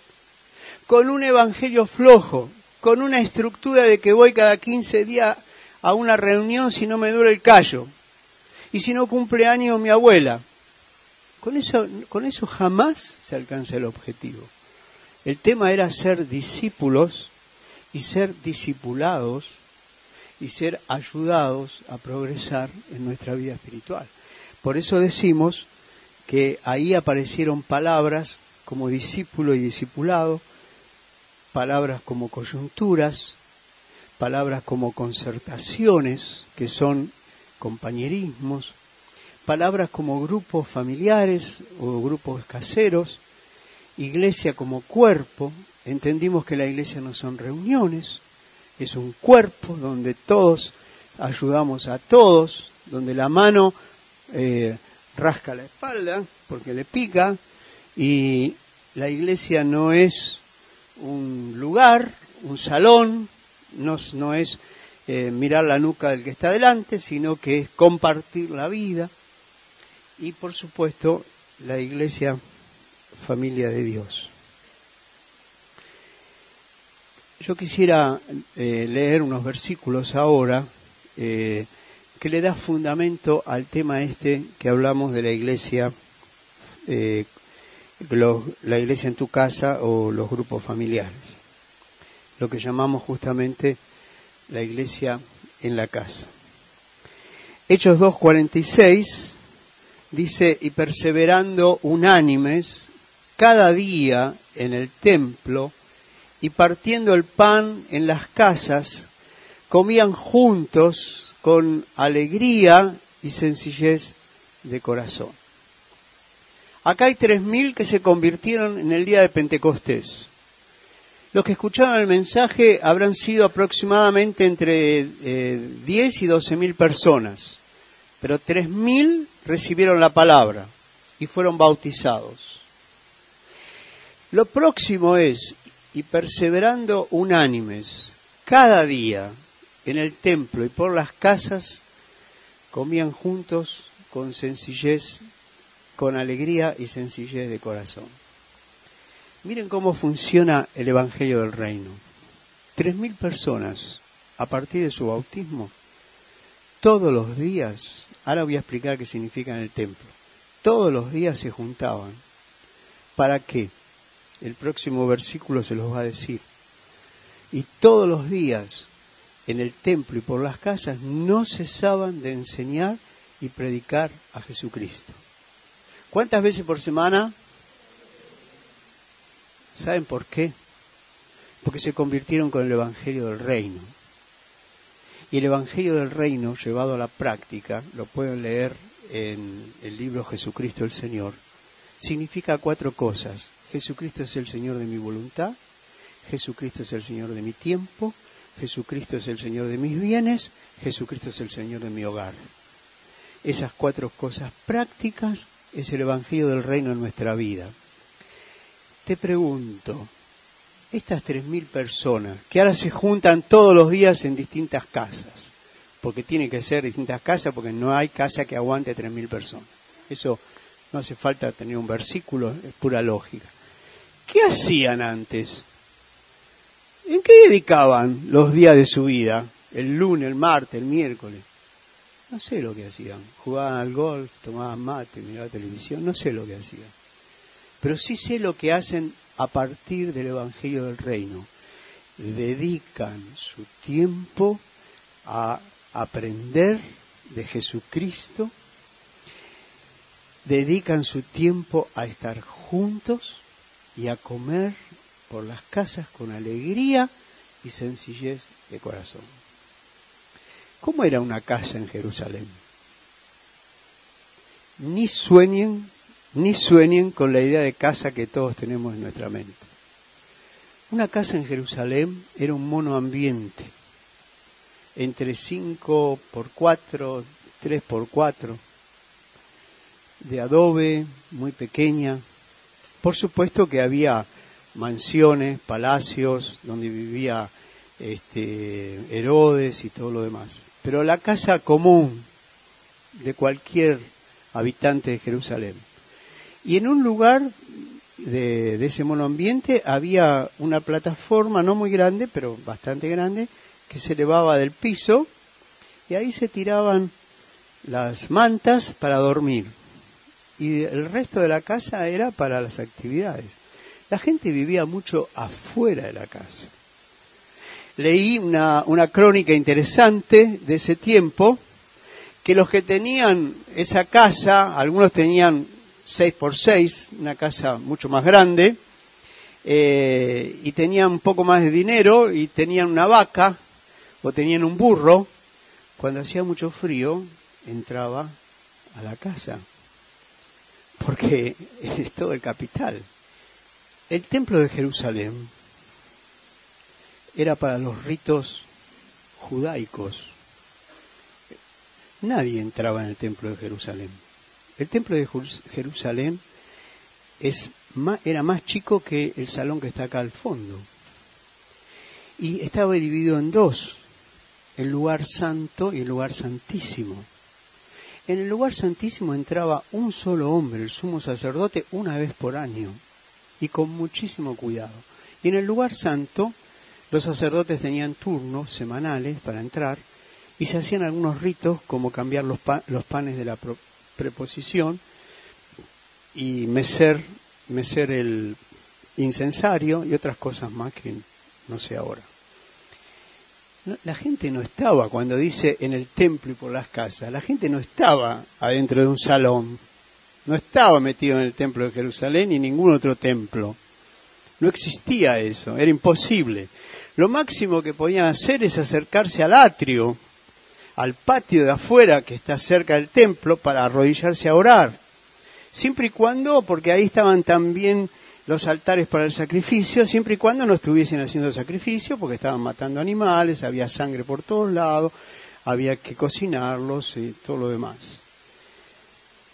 Con un evangelio flojo, con una estructura de que voy cada 15 días a una reunión si no me duele el callo, y si no cumple años mi abuela. Con eso jamás se alcanza el objetivo. El tema era ser discípulos y ser discipulados y ser ayudados a progresar en nuestra vida espiritual. Por eso decimos que ahí aparecieron palabras como discípulo y discipulado, palabras como coyunturas, palabras como concertaciones, que son compañerismos, palabras como grupos familiares o grupos caseros, iglesia como cuerpo. Entendimos que la iglesia no son reuniones, es un cuerpo donde todos ayudamos a todos, donde la mano rasca la espalda porque le pica, y la iglesia no es un lugar, un salón, no es mirar la nuca del que está delante, sino que es compartir la vida. Y por supuesto la iglesia, familia de Dios. Yo quisiera leer unos versículos ahora que le da fundamento al tema este que hablamos de la iglesia, la iglesia en tu casa o los grupos familiares, lo que llamamos justamente la iglesia en la casa. Hechos 2:46 dice, y perseverando unánimes cada día en el templo y partiendo el pan en las casas, comían juntos con alegría y sencillez de corazón. Acá hay 3.000 que se convirtieron en el día de Pentecostés. Los que escucharon el mensaje habrán sido aproximadamente entre 10 y 12.000 personas, pero 3.000 recibieron la palabra y fueron bautizados. Lo próximo es, y perseverando unánimes, cada día en el templo y por las casas, comían juntos con sencillez, con alegría y sencillez de corazón. Miren cómo funciona el Evangelio del Reino. 3.000 personas, a partir de su bautismo, todos los días, ahora voy a explicar qué significa en el templo, todos los días se juntaban. ¿Para qué? El próximo versículo se los va a decir. Y todos los días, en el templo y por las casas, no cesaban de enseñar y predicar a Jesucristo. ¿Cuántas veces por semana? ¿Saben por qué? Porque se convirtieron con el Evangelio del Reino. Y el Evangelio del Reino, llevado a la práctica, lo pueden leer en el libro Jesucristo el Señor, significa 4 cosas. Jesucristo es el Señor de mi voluntad, Jesucristo es el Señor de mi tiempo, Jesucristo es el Señor de mis bienes, Jesucristo es el Señor de mi hogar. Esas 4 cosas prácticas es el Evangelio del Reino en nuestra vida. Te pregunto, estas 3.000 personas que ahora se juntan todos los días en distintas casas, porque tienen que ser distintas casas, porque no hay casa que aguante 3.000 personas. Eso no hace falta tener un versículo, es pura lógica. ¿Qué hacían antes? ¿En qué dedicaban los días de su vida? El lunes, el martes, el miércoles. No sé lo que hacían. Jugaban al golf, tomaban mate, miraban televisión. No sé lo que hacían. Pero sí sé lo que hacen a partir del Evangelio del Reino. Dedican su tiempo a aprender de Jesucristo. Dedican su tiempo a estar juntos y a comer por las casas con alegría y sencillez de corazón. ¿Cómo era una casa en Jerusalén? Ni sueñen con la idea de casa que todos tenemos en nuestra mente. Una casa en Jerusalén era un monoambiente, entre 5x4, 3x4, de adobe, muy pequeña. Por supuesto que había mansiones, palacios, donde vivía Herodes y todo lo demás. Pero la casa común de cualquier habitante de Jerusalén. Y en un lugar de ese monoambiente había una plataforma, no muy grande, pero bastante grande, que se elevaba del piso, y ahí se tiraban las mantas para dormir. Y el resto de la casa era para las actividades. La gente vivía mucho afuera de la casa. Leí una crónica interesante de ese tiempo, que los que tenían esa casa, algunos tenían 6x6, una casa mucho más grande, y tenían un poco más de dinero, y tenían una vaca, o tenían un burro. Cuando hacía mucho frío, entraba a la casa, porque es todo el capital. El templo de Jerusalén era para los ritos judaicos. Nadie entraba en el templo de Jerusalén. El templo de Jerusalén era más chico que el salón que está acá al fondo. Y estaba dividido en 2, el lugar santo y el lugar santísimo. En el lugar santísimo entraba un solo hombre, el sumo sacerdote, una vez por año, y con muchísimo cuidado. Y en el lugar santo, los sacerdotes tenían turnos semanales para entrar, y se hacían algunos ritos, como cambiar los panes de la preposición, y mecer el incensario, y otras cosas más que no sé ahora. La gente no estaba, cuando dice en el templo y por las casas, la gente no estaba adentro de un salón, no estaba metido en el templo de Jerusalén ni en ningún otro templo. No existía eso, era imposible. Lo máximo que podían hacer es acercarse al atrio, al patio de afuera que está cerca del templo, para arrodillarse a orar. Siempre y cuando, porque ahí estaban también los altares para el sacrificio, siempre y cuando no estuviesen haciendo sacrificio, porque estaban matando animales, había sangre por todos lados, había que cocinarlos y todo lo demás.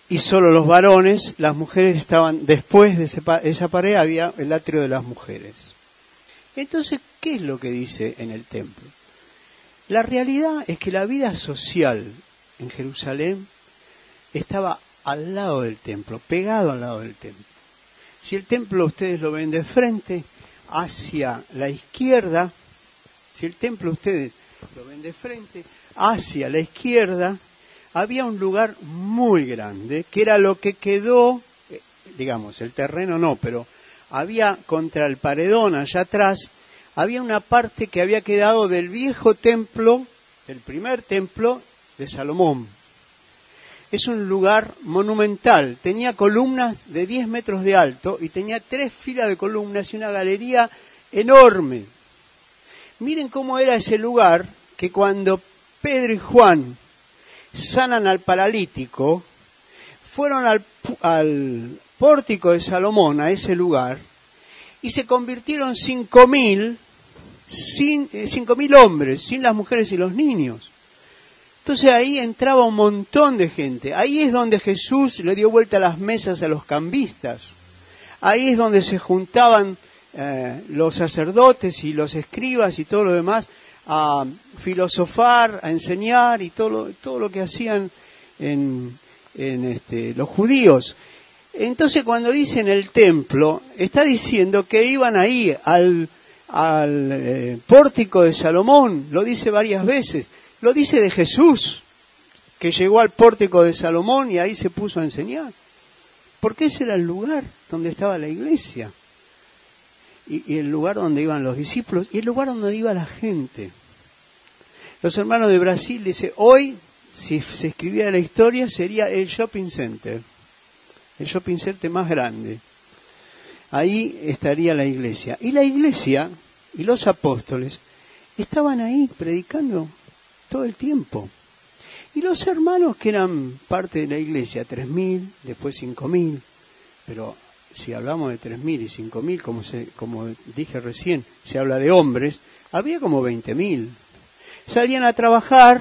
y solo los varones. Las mujeres estaban después de esa pared, había el atrio de las mujeres. Entonces, ¿qué es lo que dice en el templo? La realidad es que la vida social en Jerusalén estaba al lado del templo, pegado al lado del templo. Si el templo ustedes lo ven de frente, hacia la izquierda, si el templo ustedes lo ven de frente, hacia la izquierda, había un lugar muy grande, que era lo que quedó, digamos, el terreno no, pero había contra el paredón allá atrás, había una parte que había quedado del viejo templo, del primer templo de Salomón. Es un lugar monumental, tenía columnas de 10 metros de alto y tenía 3 filas de columnas y una galería enorme. Miren cómo era ese lugar, que cuando Pedro y Juan sanan al paralítico, fueron al pórtico de Salomón, a ese lugar, y se convirtieron 5.000 hombres, sin las mujeres y los niños. Entonces ahí entraba un montón de gente. Ahí es donde Jesús le dio vuelta las mesas a los cambistas. Ahí es donde se juntaban los sacerdotes y los escribas y todo lo demás a filosofar, a enseñar y todo lo que hacían los judíos. Entonces cuando dice en el templo, está diciendo que iban ahí al pórtico de Salomón, lo dice varias veces. Lo dice de Jesús, que llegó al pórtico de Salomón y ahí se puso a enseñar. Porque ese era el lugar donde estaba la iglesia. Y el lugar donde iban los discípulos y el lugar donde iba la gente. Los hermanos de Brasil dicen, hoy, si se escribiera la historia, sería el shopping center. El shopping center más grande. Ahí estaría la iglesia. Y la iglesia y los apóstoles estaban ahí predicando todo el tiempo. Y los hermanos que eran parte de la iglesia, 3.000, después 5.000, pero si hablamos de 3.000 y 5.000, como dije recién, se habla de hombres, había como 20.000. Salían a trabajar,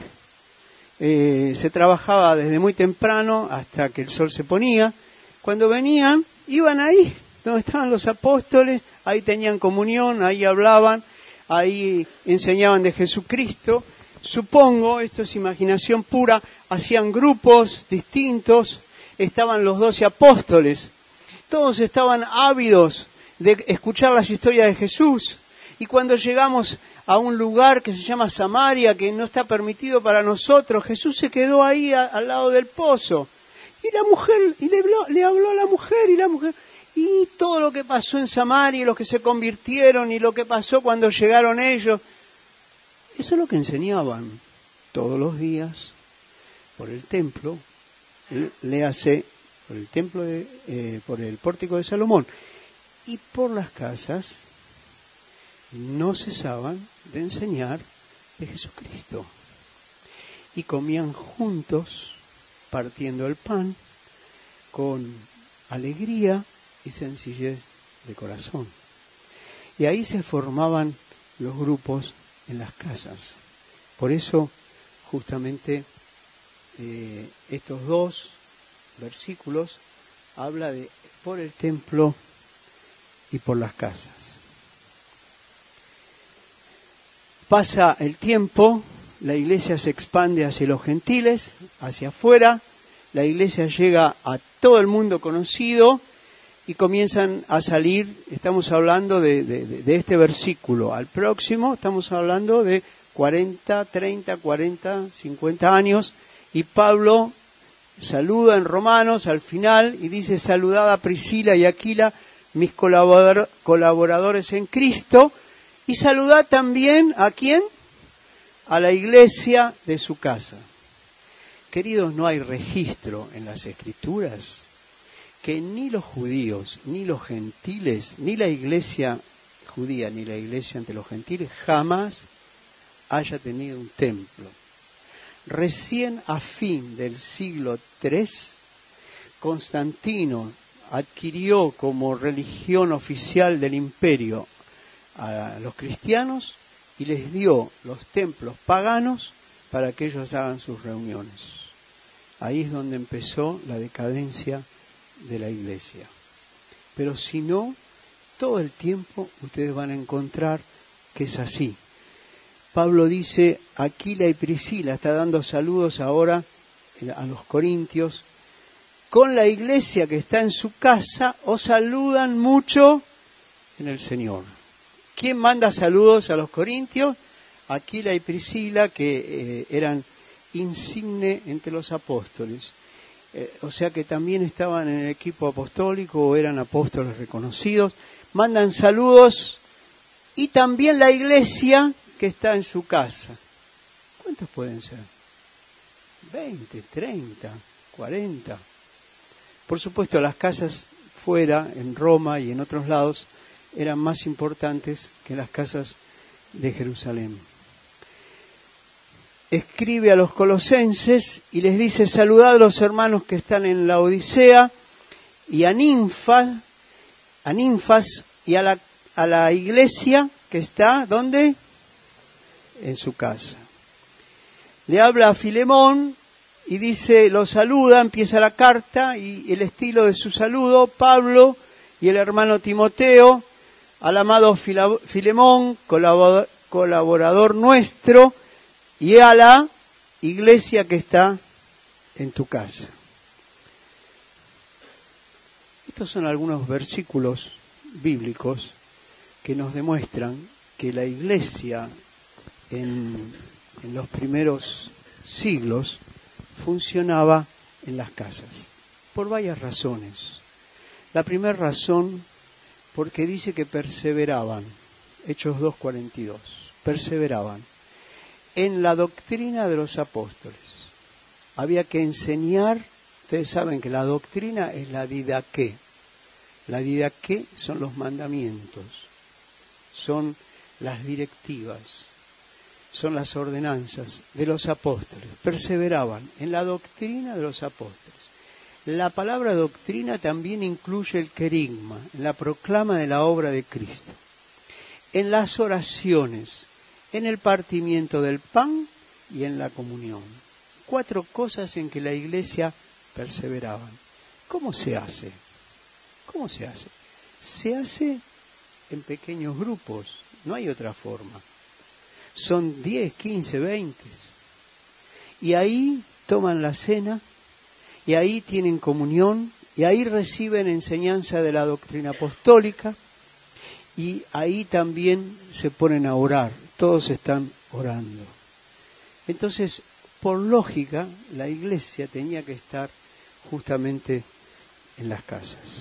se trabajaba desde muy temprano hasta que el sol se ponía. Cuando venían, iban ahí, donde estaban los apóstoles, ahí tenían comunión, ahí hablaban, ahí enseñaban de Jesucristo. Supongo, esto es imaginación pura, hacían grupos distintos, estaban los 12 apóstoles, todos estaban ávidos de escuchar las historias de Jesús. Y cuando llegamos a un lugar que se llama Samaria, que no está permitido para nosotros, Jesús se quedó ahí al lado del pozo. Y la mujer, y le habló a la mujer, y todo lo que pasó en Samaria, y los que se convirtieron, y lo que pasó cuando llegaron ellos. Eso es lo que enseñaban todos los días por el templo, léase por el templo, por el pórtico de Salomón, y por las casas no cesaban de enseñar de Jesucristo. Y comían juntos, partiendo el pan, con alegría y sencillez de corazón. Y ahí se formaban los grupos en las casas. Por eso, justamente, estos 2 versículos habla de por el templo y por las casas. Pasa el tiempo, la iglesia se expande hacia los gentiles, hacia afuera, la iglesia llega a todo el mundo conocido y comienzan a salir, estamos hablando de este versículo al próximo, estamos hablando de 40, 30, 40, 50 años, y Pablo saluda en Romanos al final y dice: saludad a Priscila y Aquila, mis colaboradores en Cristo, y saludad también ¿a quién? A la iglesia de su casa. Queridos, no hay registro en las Escrituras que ni los judíos, ni los gentiles, ni la iglesia judía, ni la iglesia ante los gentiles, jamás haya tenido un templo. Recién a fin del siglo III, Constantino adquirió como religión oficial del imperio a los cristianos y les dio los templos paganos para que ellos hagan sus reuniones. ahí es donde empezó la decadencia de la iglesia. Pero si no, todo el tiempo ustedes van a encontrar que es así. Pablo dice, Aquila y Priscila, está dando saludos ahora a los corintios, con la iglesia que está en su casa, os saludan mucho en el Señor. ¿Quién manda saludos a los corintios? Aquila y Priscila, que eran insigne entre los apóstoles. O sea que también estaban en el equipo apostólico o eran apóstoles reconocidos. Mandan saludos y también la iglesia que está en su casa. ¿Cuántos pueden ser? 20, 30, 40. Por supuesto, las casas fuera, en Roma y en otros lados, eran más importantes que las casas de Jerusalén. Escribe a los colosenses y les dice, saludad a los hermanos que están en la Odisea y a Ninfas y a la iglesia que está, ¿dónde? En su casa. Le habla a Filemón y dice, lo saluda, empieza la carta y el estilo de su saludo, Pablo y el hermano Timoteo, al amado Filemón, colaborador nuestro, y a la iglesia que está en tu casa. Estos son algunos versículos bíblicos que nos demuestran que la iglesia en los primeros siglos funcionaba en las casas, por varias razones. La primera razón, porque dice que perseveraban, Hechos 2:42, perseveraban en la doctrina de los apóstoles. Había que enseñar, ustedes saben que la doctrina es la didaqué. La didaqué son los mandamientos, son las directivas, son las ordenanzas de los apóstoles. Perseveraban en la doctrina de los apóstoles. La palabra doctrina también incluye el querigma, en la proclama de la obra de Cristo, en las oraciones, en el partimiento del pan y en la comunión. 4 cosas en que la iglesia perseveraban. ¿Cómo se hace? ¿Cómo se hace? Se hace en pequeños grupos, no hay otra forma. Son 10, 15, 20. Y ahí toman la cena, y ahí tienen comunión, y ahí reciben enseñanza de la doctrina apostólica, y ahí también se ponen a orar. Todos están orando. Entonces, por lógica, la iglesia tenía que estar justamente en las casas.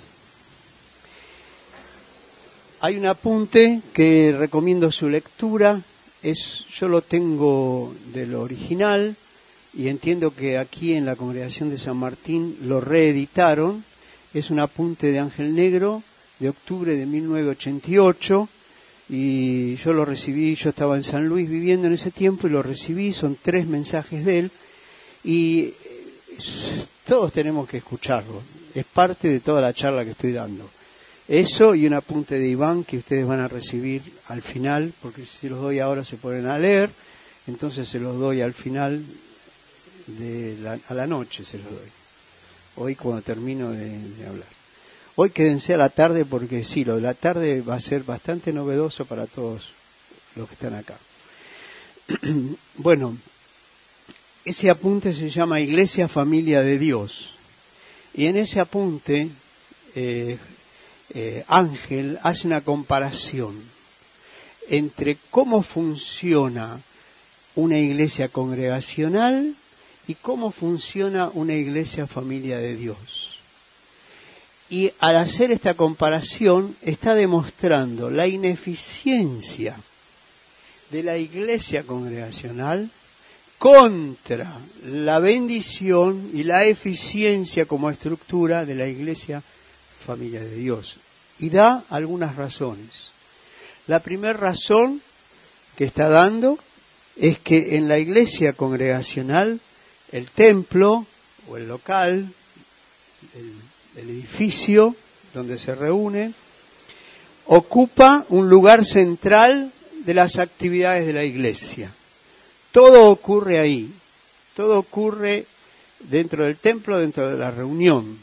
Hay un apunte que recomiendo su lectura. Yo lo tengo del original y entiendo que aquí en la Congregación de San Martín lo reeditaron. Es un apunte de Ángel Negro de octubre de 1988. Y yo lo recibí, yo estaba en San Luis viviendo en ese tiempo y lo recibí, son 3 mensajes de él y todos tenemos que escucharlo, es parte de toda la charla que estoy dando. Eso y un apunte de Iván que ustedes van a recibir al final, porque si los doy ahora se ponen a leer, entonces se los doy al final, a la noche se los doy, hoy cuando termino de hablar. Hoy quédense a la tarde porque sí, lo de la tarde va a ser bastante novedoso para todos los que están acá. Bueno, ese apunte se llama Iglesia Familia de Dios. Y en ese apunte Ángel hace una comparación entre cómo funciona una iglesia congregacional y cómo funciona una iglesia familia de Dios. Y al hacer esta comparación está demostrando la ineficiencia de la iglesia congregacional contra la bendición y la eficiencia como estructura de la iglesia familia de Dios. Y da algunas razones. La primera razón que está dando es que en la iglesia congregacional el templo o el local, el edificio donde se reúnen, ocupa un lugar central de las actividades de la iglesia. Todo ocurre ahí, todo ocurre dentro del templo, dentro de la reunión.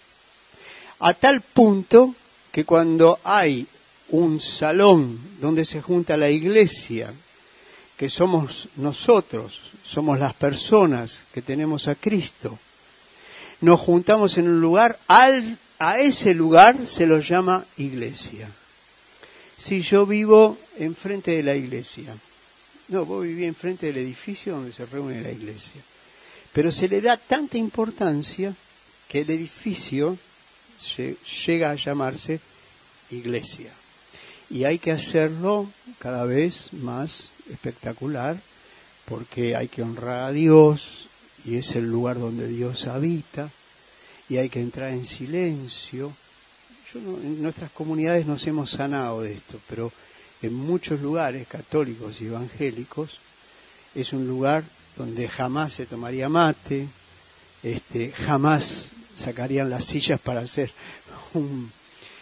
A tal punto que cuando hay un salón donde se junta la iglesia, que somos nosotros, somos las personas que tenemos a Cristo, nos juntamos en un lugar, a ese lugar se lo llama iglesia. Si yo vivo enfrente de la iglesia, no, vos vivís enfrente del edificio donde se reúne la iglesia, pero se le da tanta importancia que el edificio llega a llamarse iglesia. Y hay que hacerlo cada vez más espectacular, porque hay que honrar a Dios, y es el lugar donde Dios habita, y hay que entrar en silencio. En nuestras comunidades nos hemos sanado de esto, pero en muchos lugares católicos y evangélicos es un lugar donde jamás se tomaría mate, jamás sacarían las sillas para hacer un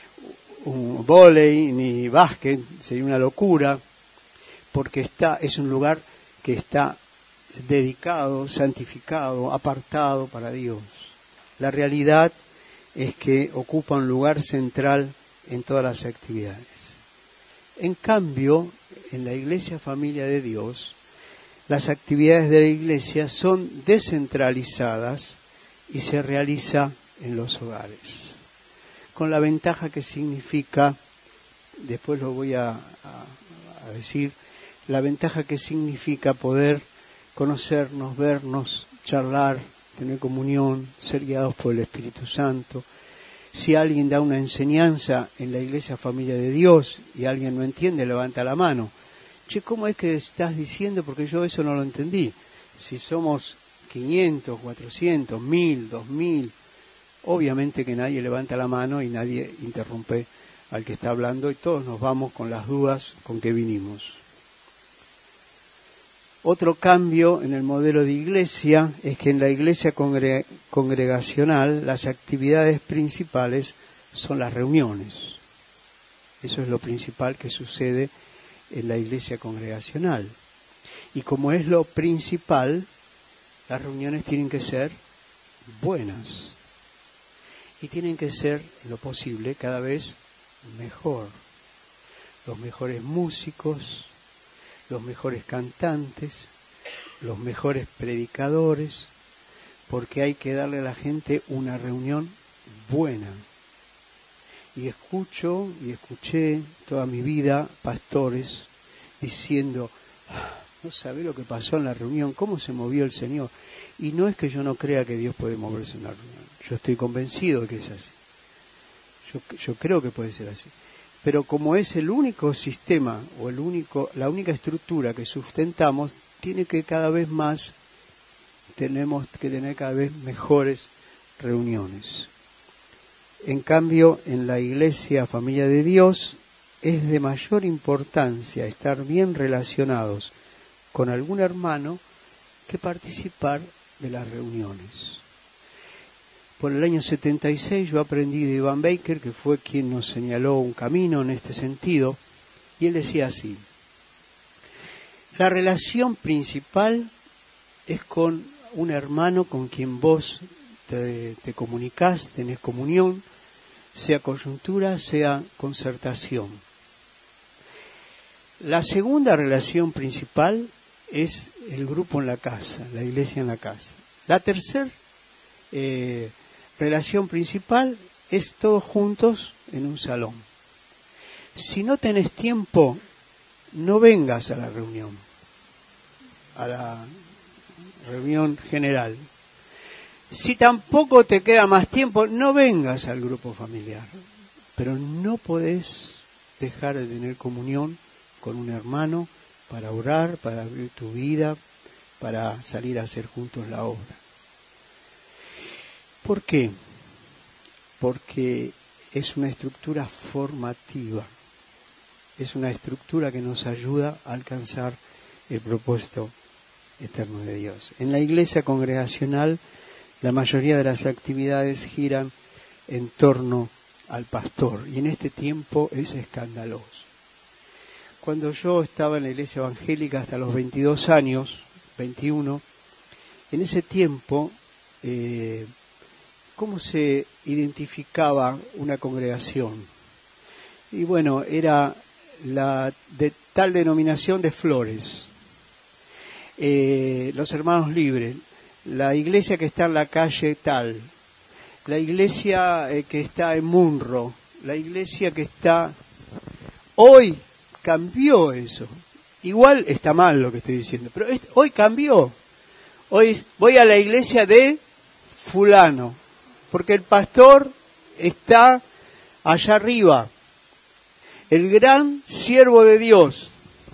vóley ni básquet, sería una locura, porque es un lugar que está dedicado, santificado, apartado para Dios. La realidad es que ocupa un lugar central en todas las actividades. En cambio, en la Iglesia Familia de Dios, las actividades de la Iglesia son descentralizadas y se realiza en los hogares, con la ventaja que significa, después lo voy a decir, la ventaja que significa poder conocernos, vernos, charlar, tener comunión, ser guiados por el Espíritu Santo. Si alguien da una enseñanza en la Iglesia Familia de Dios y alguien no entiende, levanta la mano. Che, ¿cómo es que estás diciendo? Porque yo eso no lo entendí. Si somos 500, 400, 1000, 2000, obviamente que nadie levanta la mano y nadie interrumpe al que está hablando y todos nos vamos con las dudas con que vinimos. Otro cambio en el modelo de iglesia es que en la iglesia congregacional las actividades principales son las reuniones. Eso es lo principal que sucede en la iglesia congregacional. Y como es lo principal, las reuniones tienen que ser buenas. Y tienen que ser, en lo posible, cada vez mejor. Los mejores músicos, los mejores cantantes, los mejores predicadores, porque hay que darle a la gente una reunión buena. Y escuché toda mi vida pastores diciendo, no sabe lo que pasó en la reunión, cómo se movió el Señor. Y no es que yo no crea que Dios puede moverse en una reunión, yo estoy convencido de que es así. Yo creo que puede ser así. Pero como es el único sistema o la única estructura que sustentamos, tenemos que tener cada vez mejores reuniones. En cambio, en la Iglesia Familia de Dios es de mayor importancia estar bien relacionados con algún hermano que participar de las reuniones. Por el año 76 yo aprendí de Ivan Baker, que fue quien nos señaló un camino en este sentido, y él decía así: la relación principal es con un hermano con quien vos te comunicás, tenés comunión, sea coyuntura, sea concertación. La segunda relación principal es el grupo en la casa, la iglesia en la casa. La tercera relación principal es todos juntos en un salón. Si no tenés tiempo, no vengas a la reunión general. Si tampoco te queda más tiempo, no vengas al grupo familiar. Pero no podés dejar de tener comunión con un hermano para orar, para abrir tu vida, para salir a hacer juntos la obra. ¿Por qué? Porque es una estructura formativa. Es una estructura que nos ayuda a alcanzar el propósito eterno de Dios. En la iglesia congregacional, la mayoría de las actividades giran en torno al pastor, y en este tiempo es escandaloso. Cuando yo estaba en la iglesia evangélica hasta los 22 años, 21, en ese tiempo cómo se identificaba una congregación. Y bueno, era la de tal denominación de Flores, los Hermanos Libres, la iglesia que está en la calle tal, la iglesia que está en Munro, la iglesia que está... Hoy cambió eso. Igual está mal lo que estoy diciendo, pero hoy cambió. Hoy voy a la iglesia de fulano, porque el pastor está allá arriba, el gran siervo de Dios.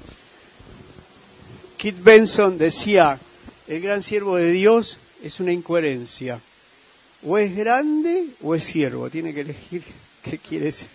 Kit Benson decía, el gran siervo de Dios es una incoherencia. O es grande o es siervo, tiene que elegir qué quiere ser.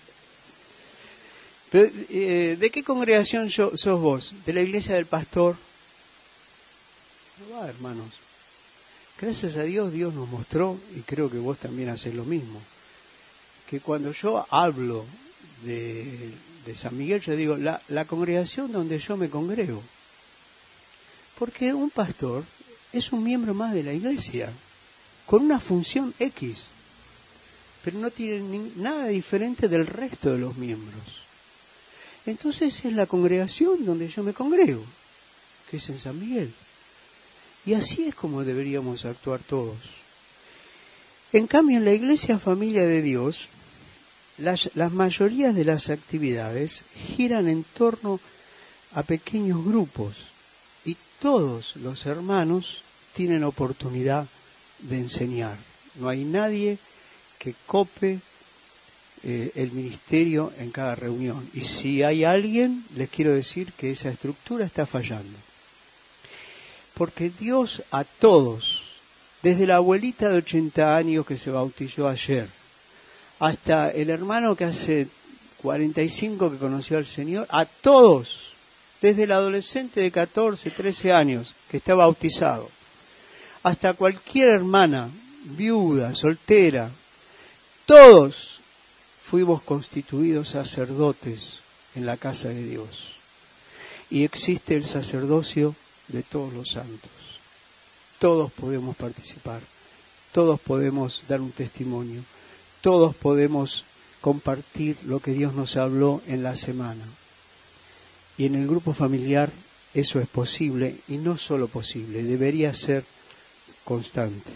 Pero, ¿de qué congregación sos vos? ¿De la iglesia del pastor? No va, hermanos. Gracias a Dios, Dios nos mostró, y creo que vos también haces lo mismo, que cuando yo hablo de San Miguel, yo digo, la congregación donde yo me congrego. Porque un pastor es un miembro más de la iglesia, con una función X, pero no tiene nada diferente del resto de los miembros. Entonces es la congregación donde yo me congrego, que es en San Miguel. Y así es como deberíamos actuar todos. En cambio, en la Iglesia Familia de Dios, las mayorías de las actividades giran en torno a pequeños grupos y todos los hermanos tienen oportunidad de enseñar. No hay nadie que cope el ministerio en cada reunión. Y si hay alguien, les quiero decir que esa estructura está fallando. Porque Dios a todos, desde la abuelita de 80 años que se bautizó ayer, hasta el hermano que hace 45 que conoció al Señor, a todos, desde el adolescente de 14, 13 años que está bautizado, hasta cualquier hermana, viuda, soltera, todos fuimos constituidos sacerdotes en la casa de Dios. Y existe el sacerdocio de todos los santos. Todos podemos participar, todos podemos dar un testimonio, todos podemos compartir lo que Dios nos habló en la semana. Y en el grupo familiar eso es posible, y no solo posible, debería ser constante.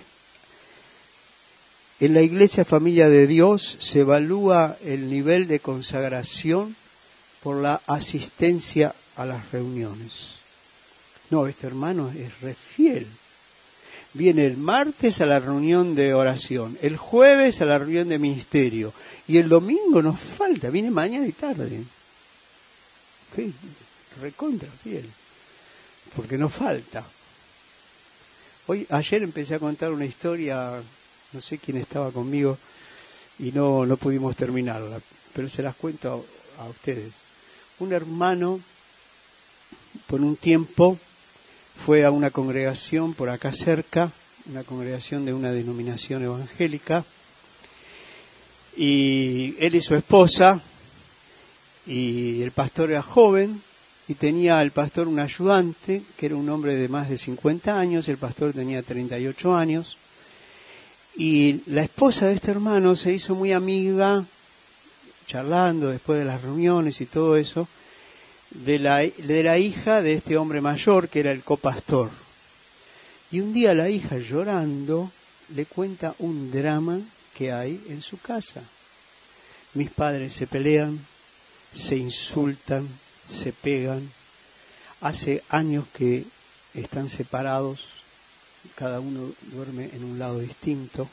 En la Iglesia Familia de Dios se evalúa el nivel de consagración por la asistencia a las reuniones. No, este hermano es re fiel. Viene el martes a la reunión de oración, el jueves a la reunión de ministerio, y el domingo nos falta, viene mañana y tarde. Sí, recontra fiel, porque nos falta. Ayer empecé a contar una historia, no sé quién estaba conmigo, y no pudimos terminarla, pero se las cuento a ustedes. Un hermano, por un tiempo, fue a una congregación por acá cerca, una congregación de una denominación evangélica, y él y su esposa, y el pastor era joven, y tenía el pastor un ayudante, que era un hombre de más de 50 años, el pastor tenía 38 años, y la esposa de este hermano se hizo muy amiga, charlando después de las reuniones y todo eso, de la hija de este hombre mayor que era el copastor. Y un día la hija, llorando, le cuenta un drama que hay en su casa. Mis padres se pelean, se insultan, se pegan. Hace años que están separados, cada uno duerme en un lado distinto.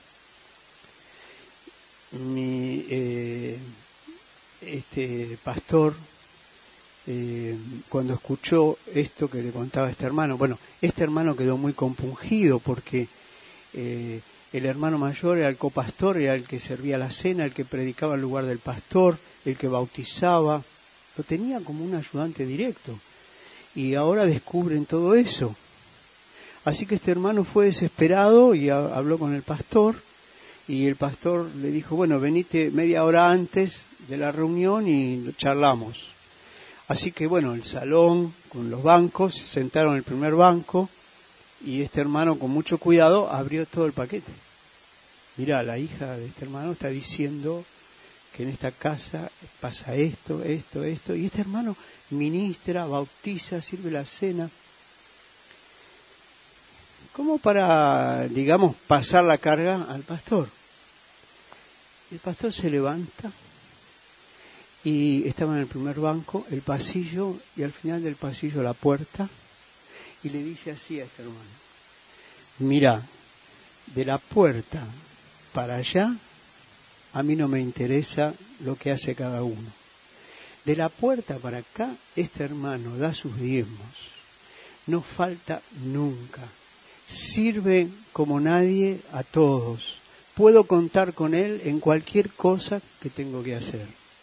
Este pastor, cuando escuchó esto que le contaba este hermano, bueno, este hermano quedó muy compungido porque el hermano mayor era el copastor, era el que servía la cena, el que predicaba en lugar del pastor, el que bautizaba, lo tenía como un ayudante directo, y ahora descubren todo eso. Así que este hermano fue desesperado y habló con el pastor, y el pastor le dijo, bueno, venite media hora antes de la reunión y charlamos. Así que bueno, el salón con los bancos, se sentaron en el primer banco, Y este hermano, con mucho cuidado, abrió todo el paquete. Mirá, la hija de este hermano está diciendo que en esta casa pasa esto, esto, esto. Y este hermano ministra, bautiza, sirve la cena. Como para, digamos, pasar la carga al pastor. El pastor se levanta y estaba en el primer banco, el pasillo, y al final del pasillo la puerta, y le dice así a este hermano: mira, de la puerta para allá, a mí no me interesa lo que hace cada uno. De la puerta para acá, este hermano da sus diezmos, no falta nunca, sirve como nadie a todos, puedo contar con él en cualquier cosa que tengo que hacer.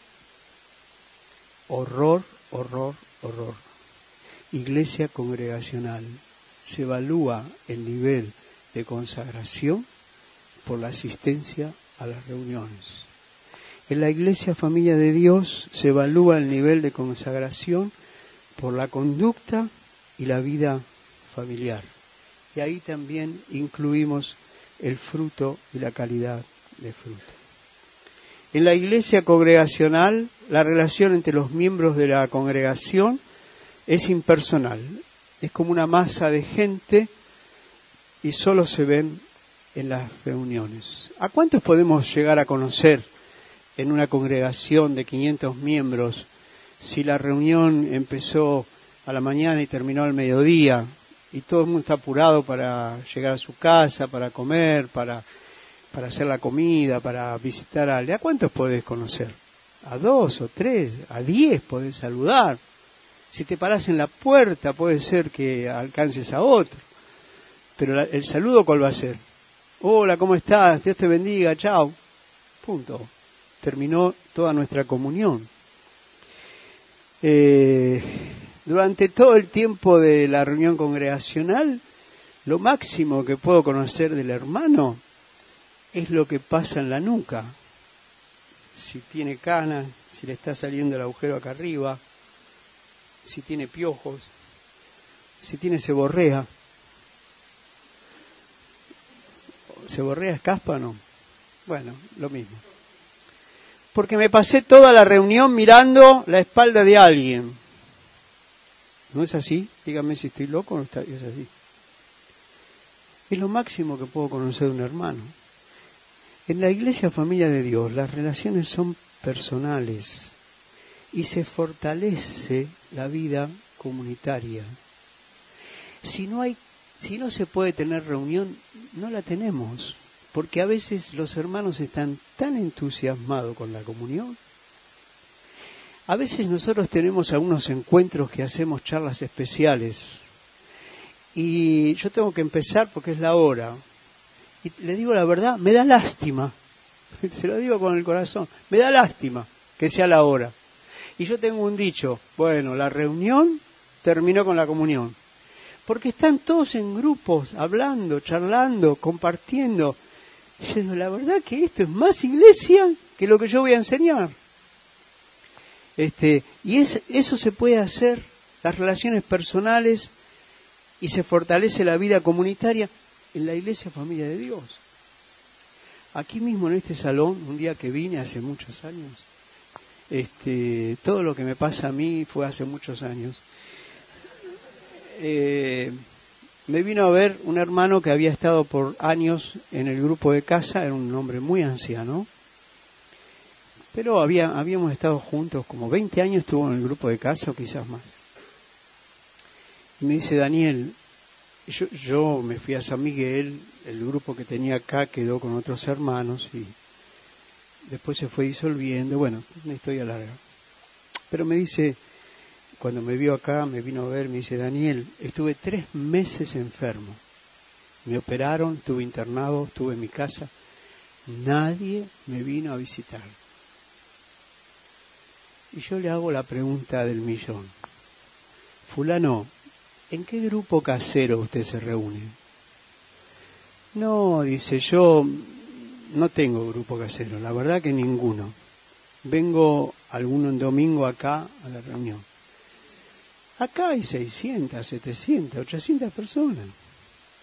Horror, horror, horror. Iglesia congregacional. Se evalúa el nivel de consagración por la asistencia a las reuniones. En la Iglesia Familia de Dios se evalúa el nivel de consagración por la conducta y la vida familiar. Y ahí también incluimos el fruto y la calidad de fruto. En la Iglesia congregacional, la relación entre los miembros de la congregación es impersonal. Es como una masa de gente y solo se ven en las reuniones. ¿A cuántos podemos llegar a conocer en una congregación de 500 miembros si la reunión empezó a la mañana y terminó al mediodía y todo el mundo está apurado para llegar a su casa, para comer, para hacer la comida, para visitar a alguien? ¿A cuántos podés conocer? ¿A 2 o 3? ¿A 10 podés saludar? Si te parás en la puerta puede ser que alcances a otro. Pero el saludo, ¿cuál va a ser? Hola, ¿cómo estás? Dios te bendiga, chao. Punto. Terminó toda nuestra comunión. Durante todo el tiempo de la reunión congregacional, lo máximo que puedo conocer del hermano es lo que pasa en la nuca. Si tiene canas, si le está saliendo el agujero acá arriba, si tiene piojos, si tiene seborrea. ¿Seborrea es caspa o no? Bueno, lo mismo. Porque me pasé toda la reunión mirando la espalda de alguien. ¿No es así? Dígame si estoy loco o no es así. Es lo máximo que puedo conocer de un hermano. En la Iglesia Familia de Dios las relaciones son personales y se fortalece la vida comunitaria. Si no se puede tener reunión, no la tenemos, porque a veces los hermanos están tan entusiasmados con la comunión. A veces nosotros tenemos algunos encuentros que hacemos charlas especiales y yo tengo que empezar porque es la hora. Y le digo la verdad, me da lástima, se lo digo con el corazón, me da lástima que sea la hora. Y yo tengo un dicho, bueno, la reunión terminó con la comunión. Porque están todos en grupos, hablando, charlando, compartiendo. Y yo digo, la verdad que esto es más iglesia que lo que yo voy a enseñar. Eso se puede hacer, las relaciones personales, y se fortalece la vida comunitaria en la Iglesia Familia de Dios. Aquí mismo en este salón, un día que vine hace muchos años, todo lo que me pasa a mí fue hace muchos años. Me vino a ver un hermano que había estado por años en el grupo de casa, era un hombre muy anciano, pero habíamos estado juntos, como 20 años estuvo en el grupo de casa o quizás más. Y me dice, Daniel, yo me fui a San Miguel, el grupo que tenía acá quedó con otros hermanos y después se fue disolviendo, bueno, una historia larga. Pero me dice, cuando me vio acá, me vino a ver, me dice, Daniel, estuve 3 meses enfermo. Me operaron, estuve internado, estuve en mi casa. Nadie me vino a visitar. Y yo le hago la pregunta del millón. Fulano, ¿en qué grupo casero usted se reúne? No, dice, yo no tengo grupo casero, la verdad que ninguno. Vengo algún domingo acá a la reunión. Acá hay 600, 700, 800 personas.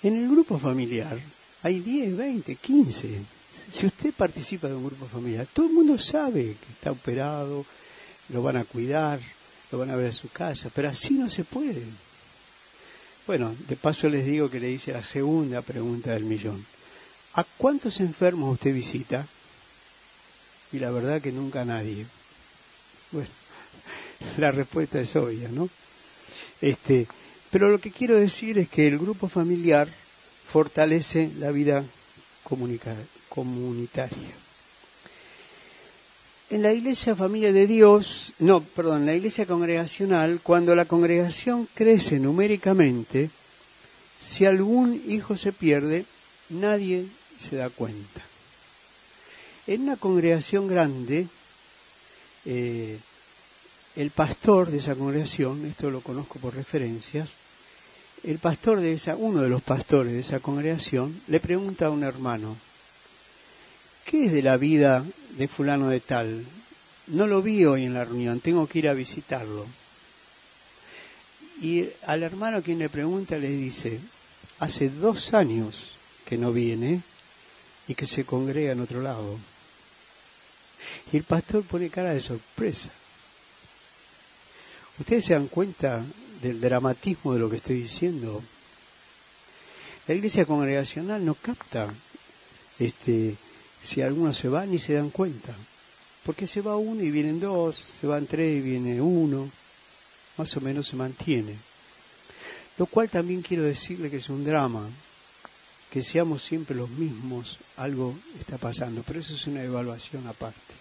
En el grupo familiar hay 10, 20, 15. Si usted participa de un grupo familiar, todo el mundo sabe que está operado, lo van a cuidar, lo van a ver a su casa, pero así no se puede. Bueno, de paso les digo que le hice la segunda pregunta del millón. ¿A cuántos enfermos usted visita? Y la verdad que nunca a nadie. Bueno, la respuesta es obvia, ¿no? Pero lo que quiero decir es que el grupo familiar fortalece la vida comunitaria. En la iglesia familia de Dios, en la iglesia congregacional, cuando la congregación crece numéricamente, si algún hijo se pierde, nadie se da cuenta. En una congregación grande, el pastor de esa congregación, esto lo conozco por referencias, uno de los pastores de esa congregación le pregunta a un hermano: ¿qué es de la vida de fulano de tal? No lo vi hoy en la reunión, tengo que ir a visitarlo. Y al hermano a quien le pregunta le dice: hace 2 años que no viene y que se congrega en otro lado. Y el pastor pone cara de sorpresa. ¿Ustedes se dan cuenta del dramatismo de lo que estoy diciendo? La iglesia congregacional no capta si algunos se van ni se dan cuenta. Porque se va uno y vienen 2, se van 3 y viene 1. Más o menos se mantiene. Lo cual también quiero decirle que es un drama. Que seamos siempre los mismos, algo está pasando. Pero eso es una evaluación aparte.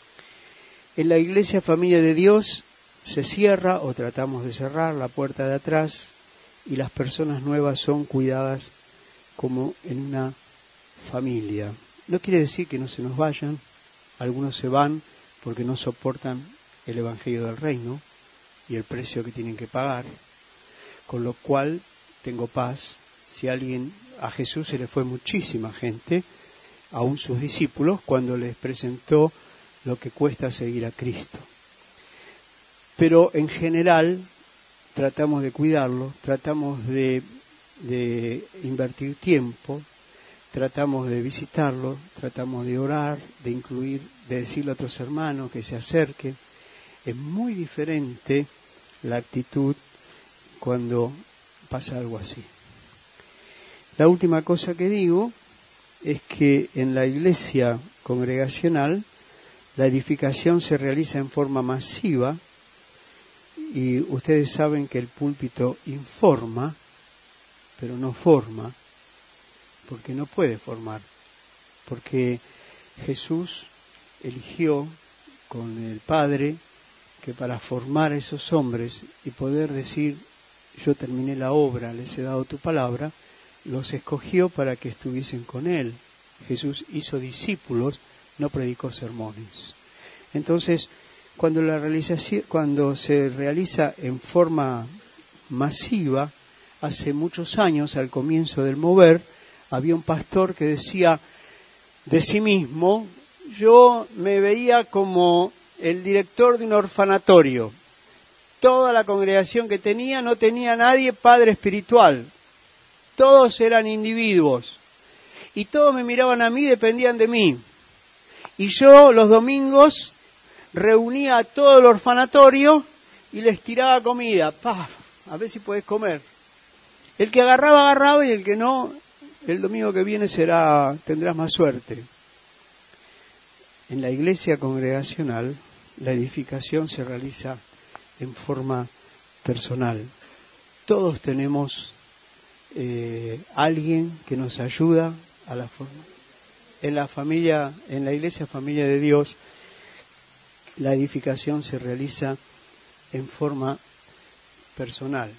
En la iglesia familia de Dios se cierra o tratamos de cerrar la puerta de atrás y las personas nuevas son cuidadas como en una familia. No quiere decir que no se nos vayan, algunos se van porque no soportan el evangelio del reino y el precio que tienen que pagar, con lo cual tengo paz. Si a Jesús se le fue muchísima gente, aún sus discípulos, cuando les presentó lo que cuesta seguir a Cristo. Pero en general tratamos de cuidarlo, tratamos de invertir tiempo, tratamos de visitarlo, tratamos de orar, de incluir, de decirle a otros hermanos que se acerquen. Es muy diferente la actitud cuando pasa algo así. La última cosa que digo es que en la iglesia congregacional la edificación se realiza en forma masiva. Y ustedes saben que el púlpito informa, pero no forma, porque no puede formar. Porque Jesús eligió con el Padre que para formar a esos hombres y poder decir: yo terminé la obra, les he dado tu palabra, los escogió para que estuviesen con Él. Jesús hizo discípulos, no predicó sermones. Entonces, cuando se realiza en forma masiva, hace muchos años, al comienzo del mover, había un pastor que decía de sí mismo: yo me veía como el director de un orfanatorio. Toda la congregación que tenía no tenía nadie padre espiritual. Todos eran individuos. Y todos me miraban a mí, dependían de mí. Y yo los domingos reunía a todo el orfanatorio y les tiraba comida. ¡Paf! A ver si podés comer. El que agarraba y el que no, el domingo que viene tendrás más suerte. En la iglesia congregacional, la edificación se realiza en forma personal. Todos tenemos alguien que nos ayuda a la forma. En la iglesia familia de Dios, la edificación se realiza en forma personal.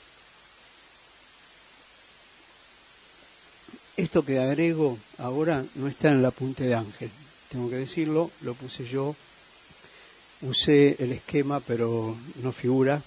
Esto que agrego ahora no está en el apunte de Ángel. Tengo que decirlo, lo puse yo. Usé el esquema, pero no figura.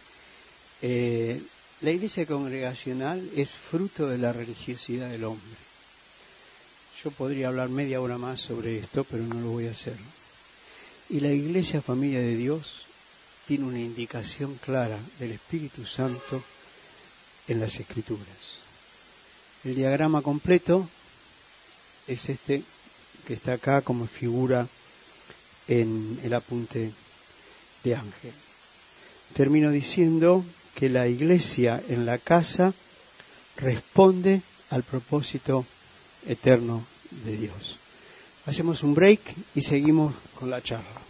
La iglesia congregacional es fruto de la religiosidad del hombre. Yo podría hablar media hora más sobre esto, pero no lo voy a hacer. Y la iglesia familia de Dios tiene una indicación clara del Espíritu Santo en las Escrituras. El diagrama completo es este que está acá como figura en el apunte de Ángel. Termino diciendo que la iglesia en la casa responde al propósito eterno de Dios. Hacemos un break y seguimos con la charla.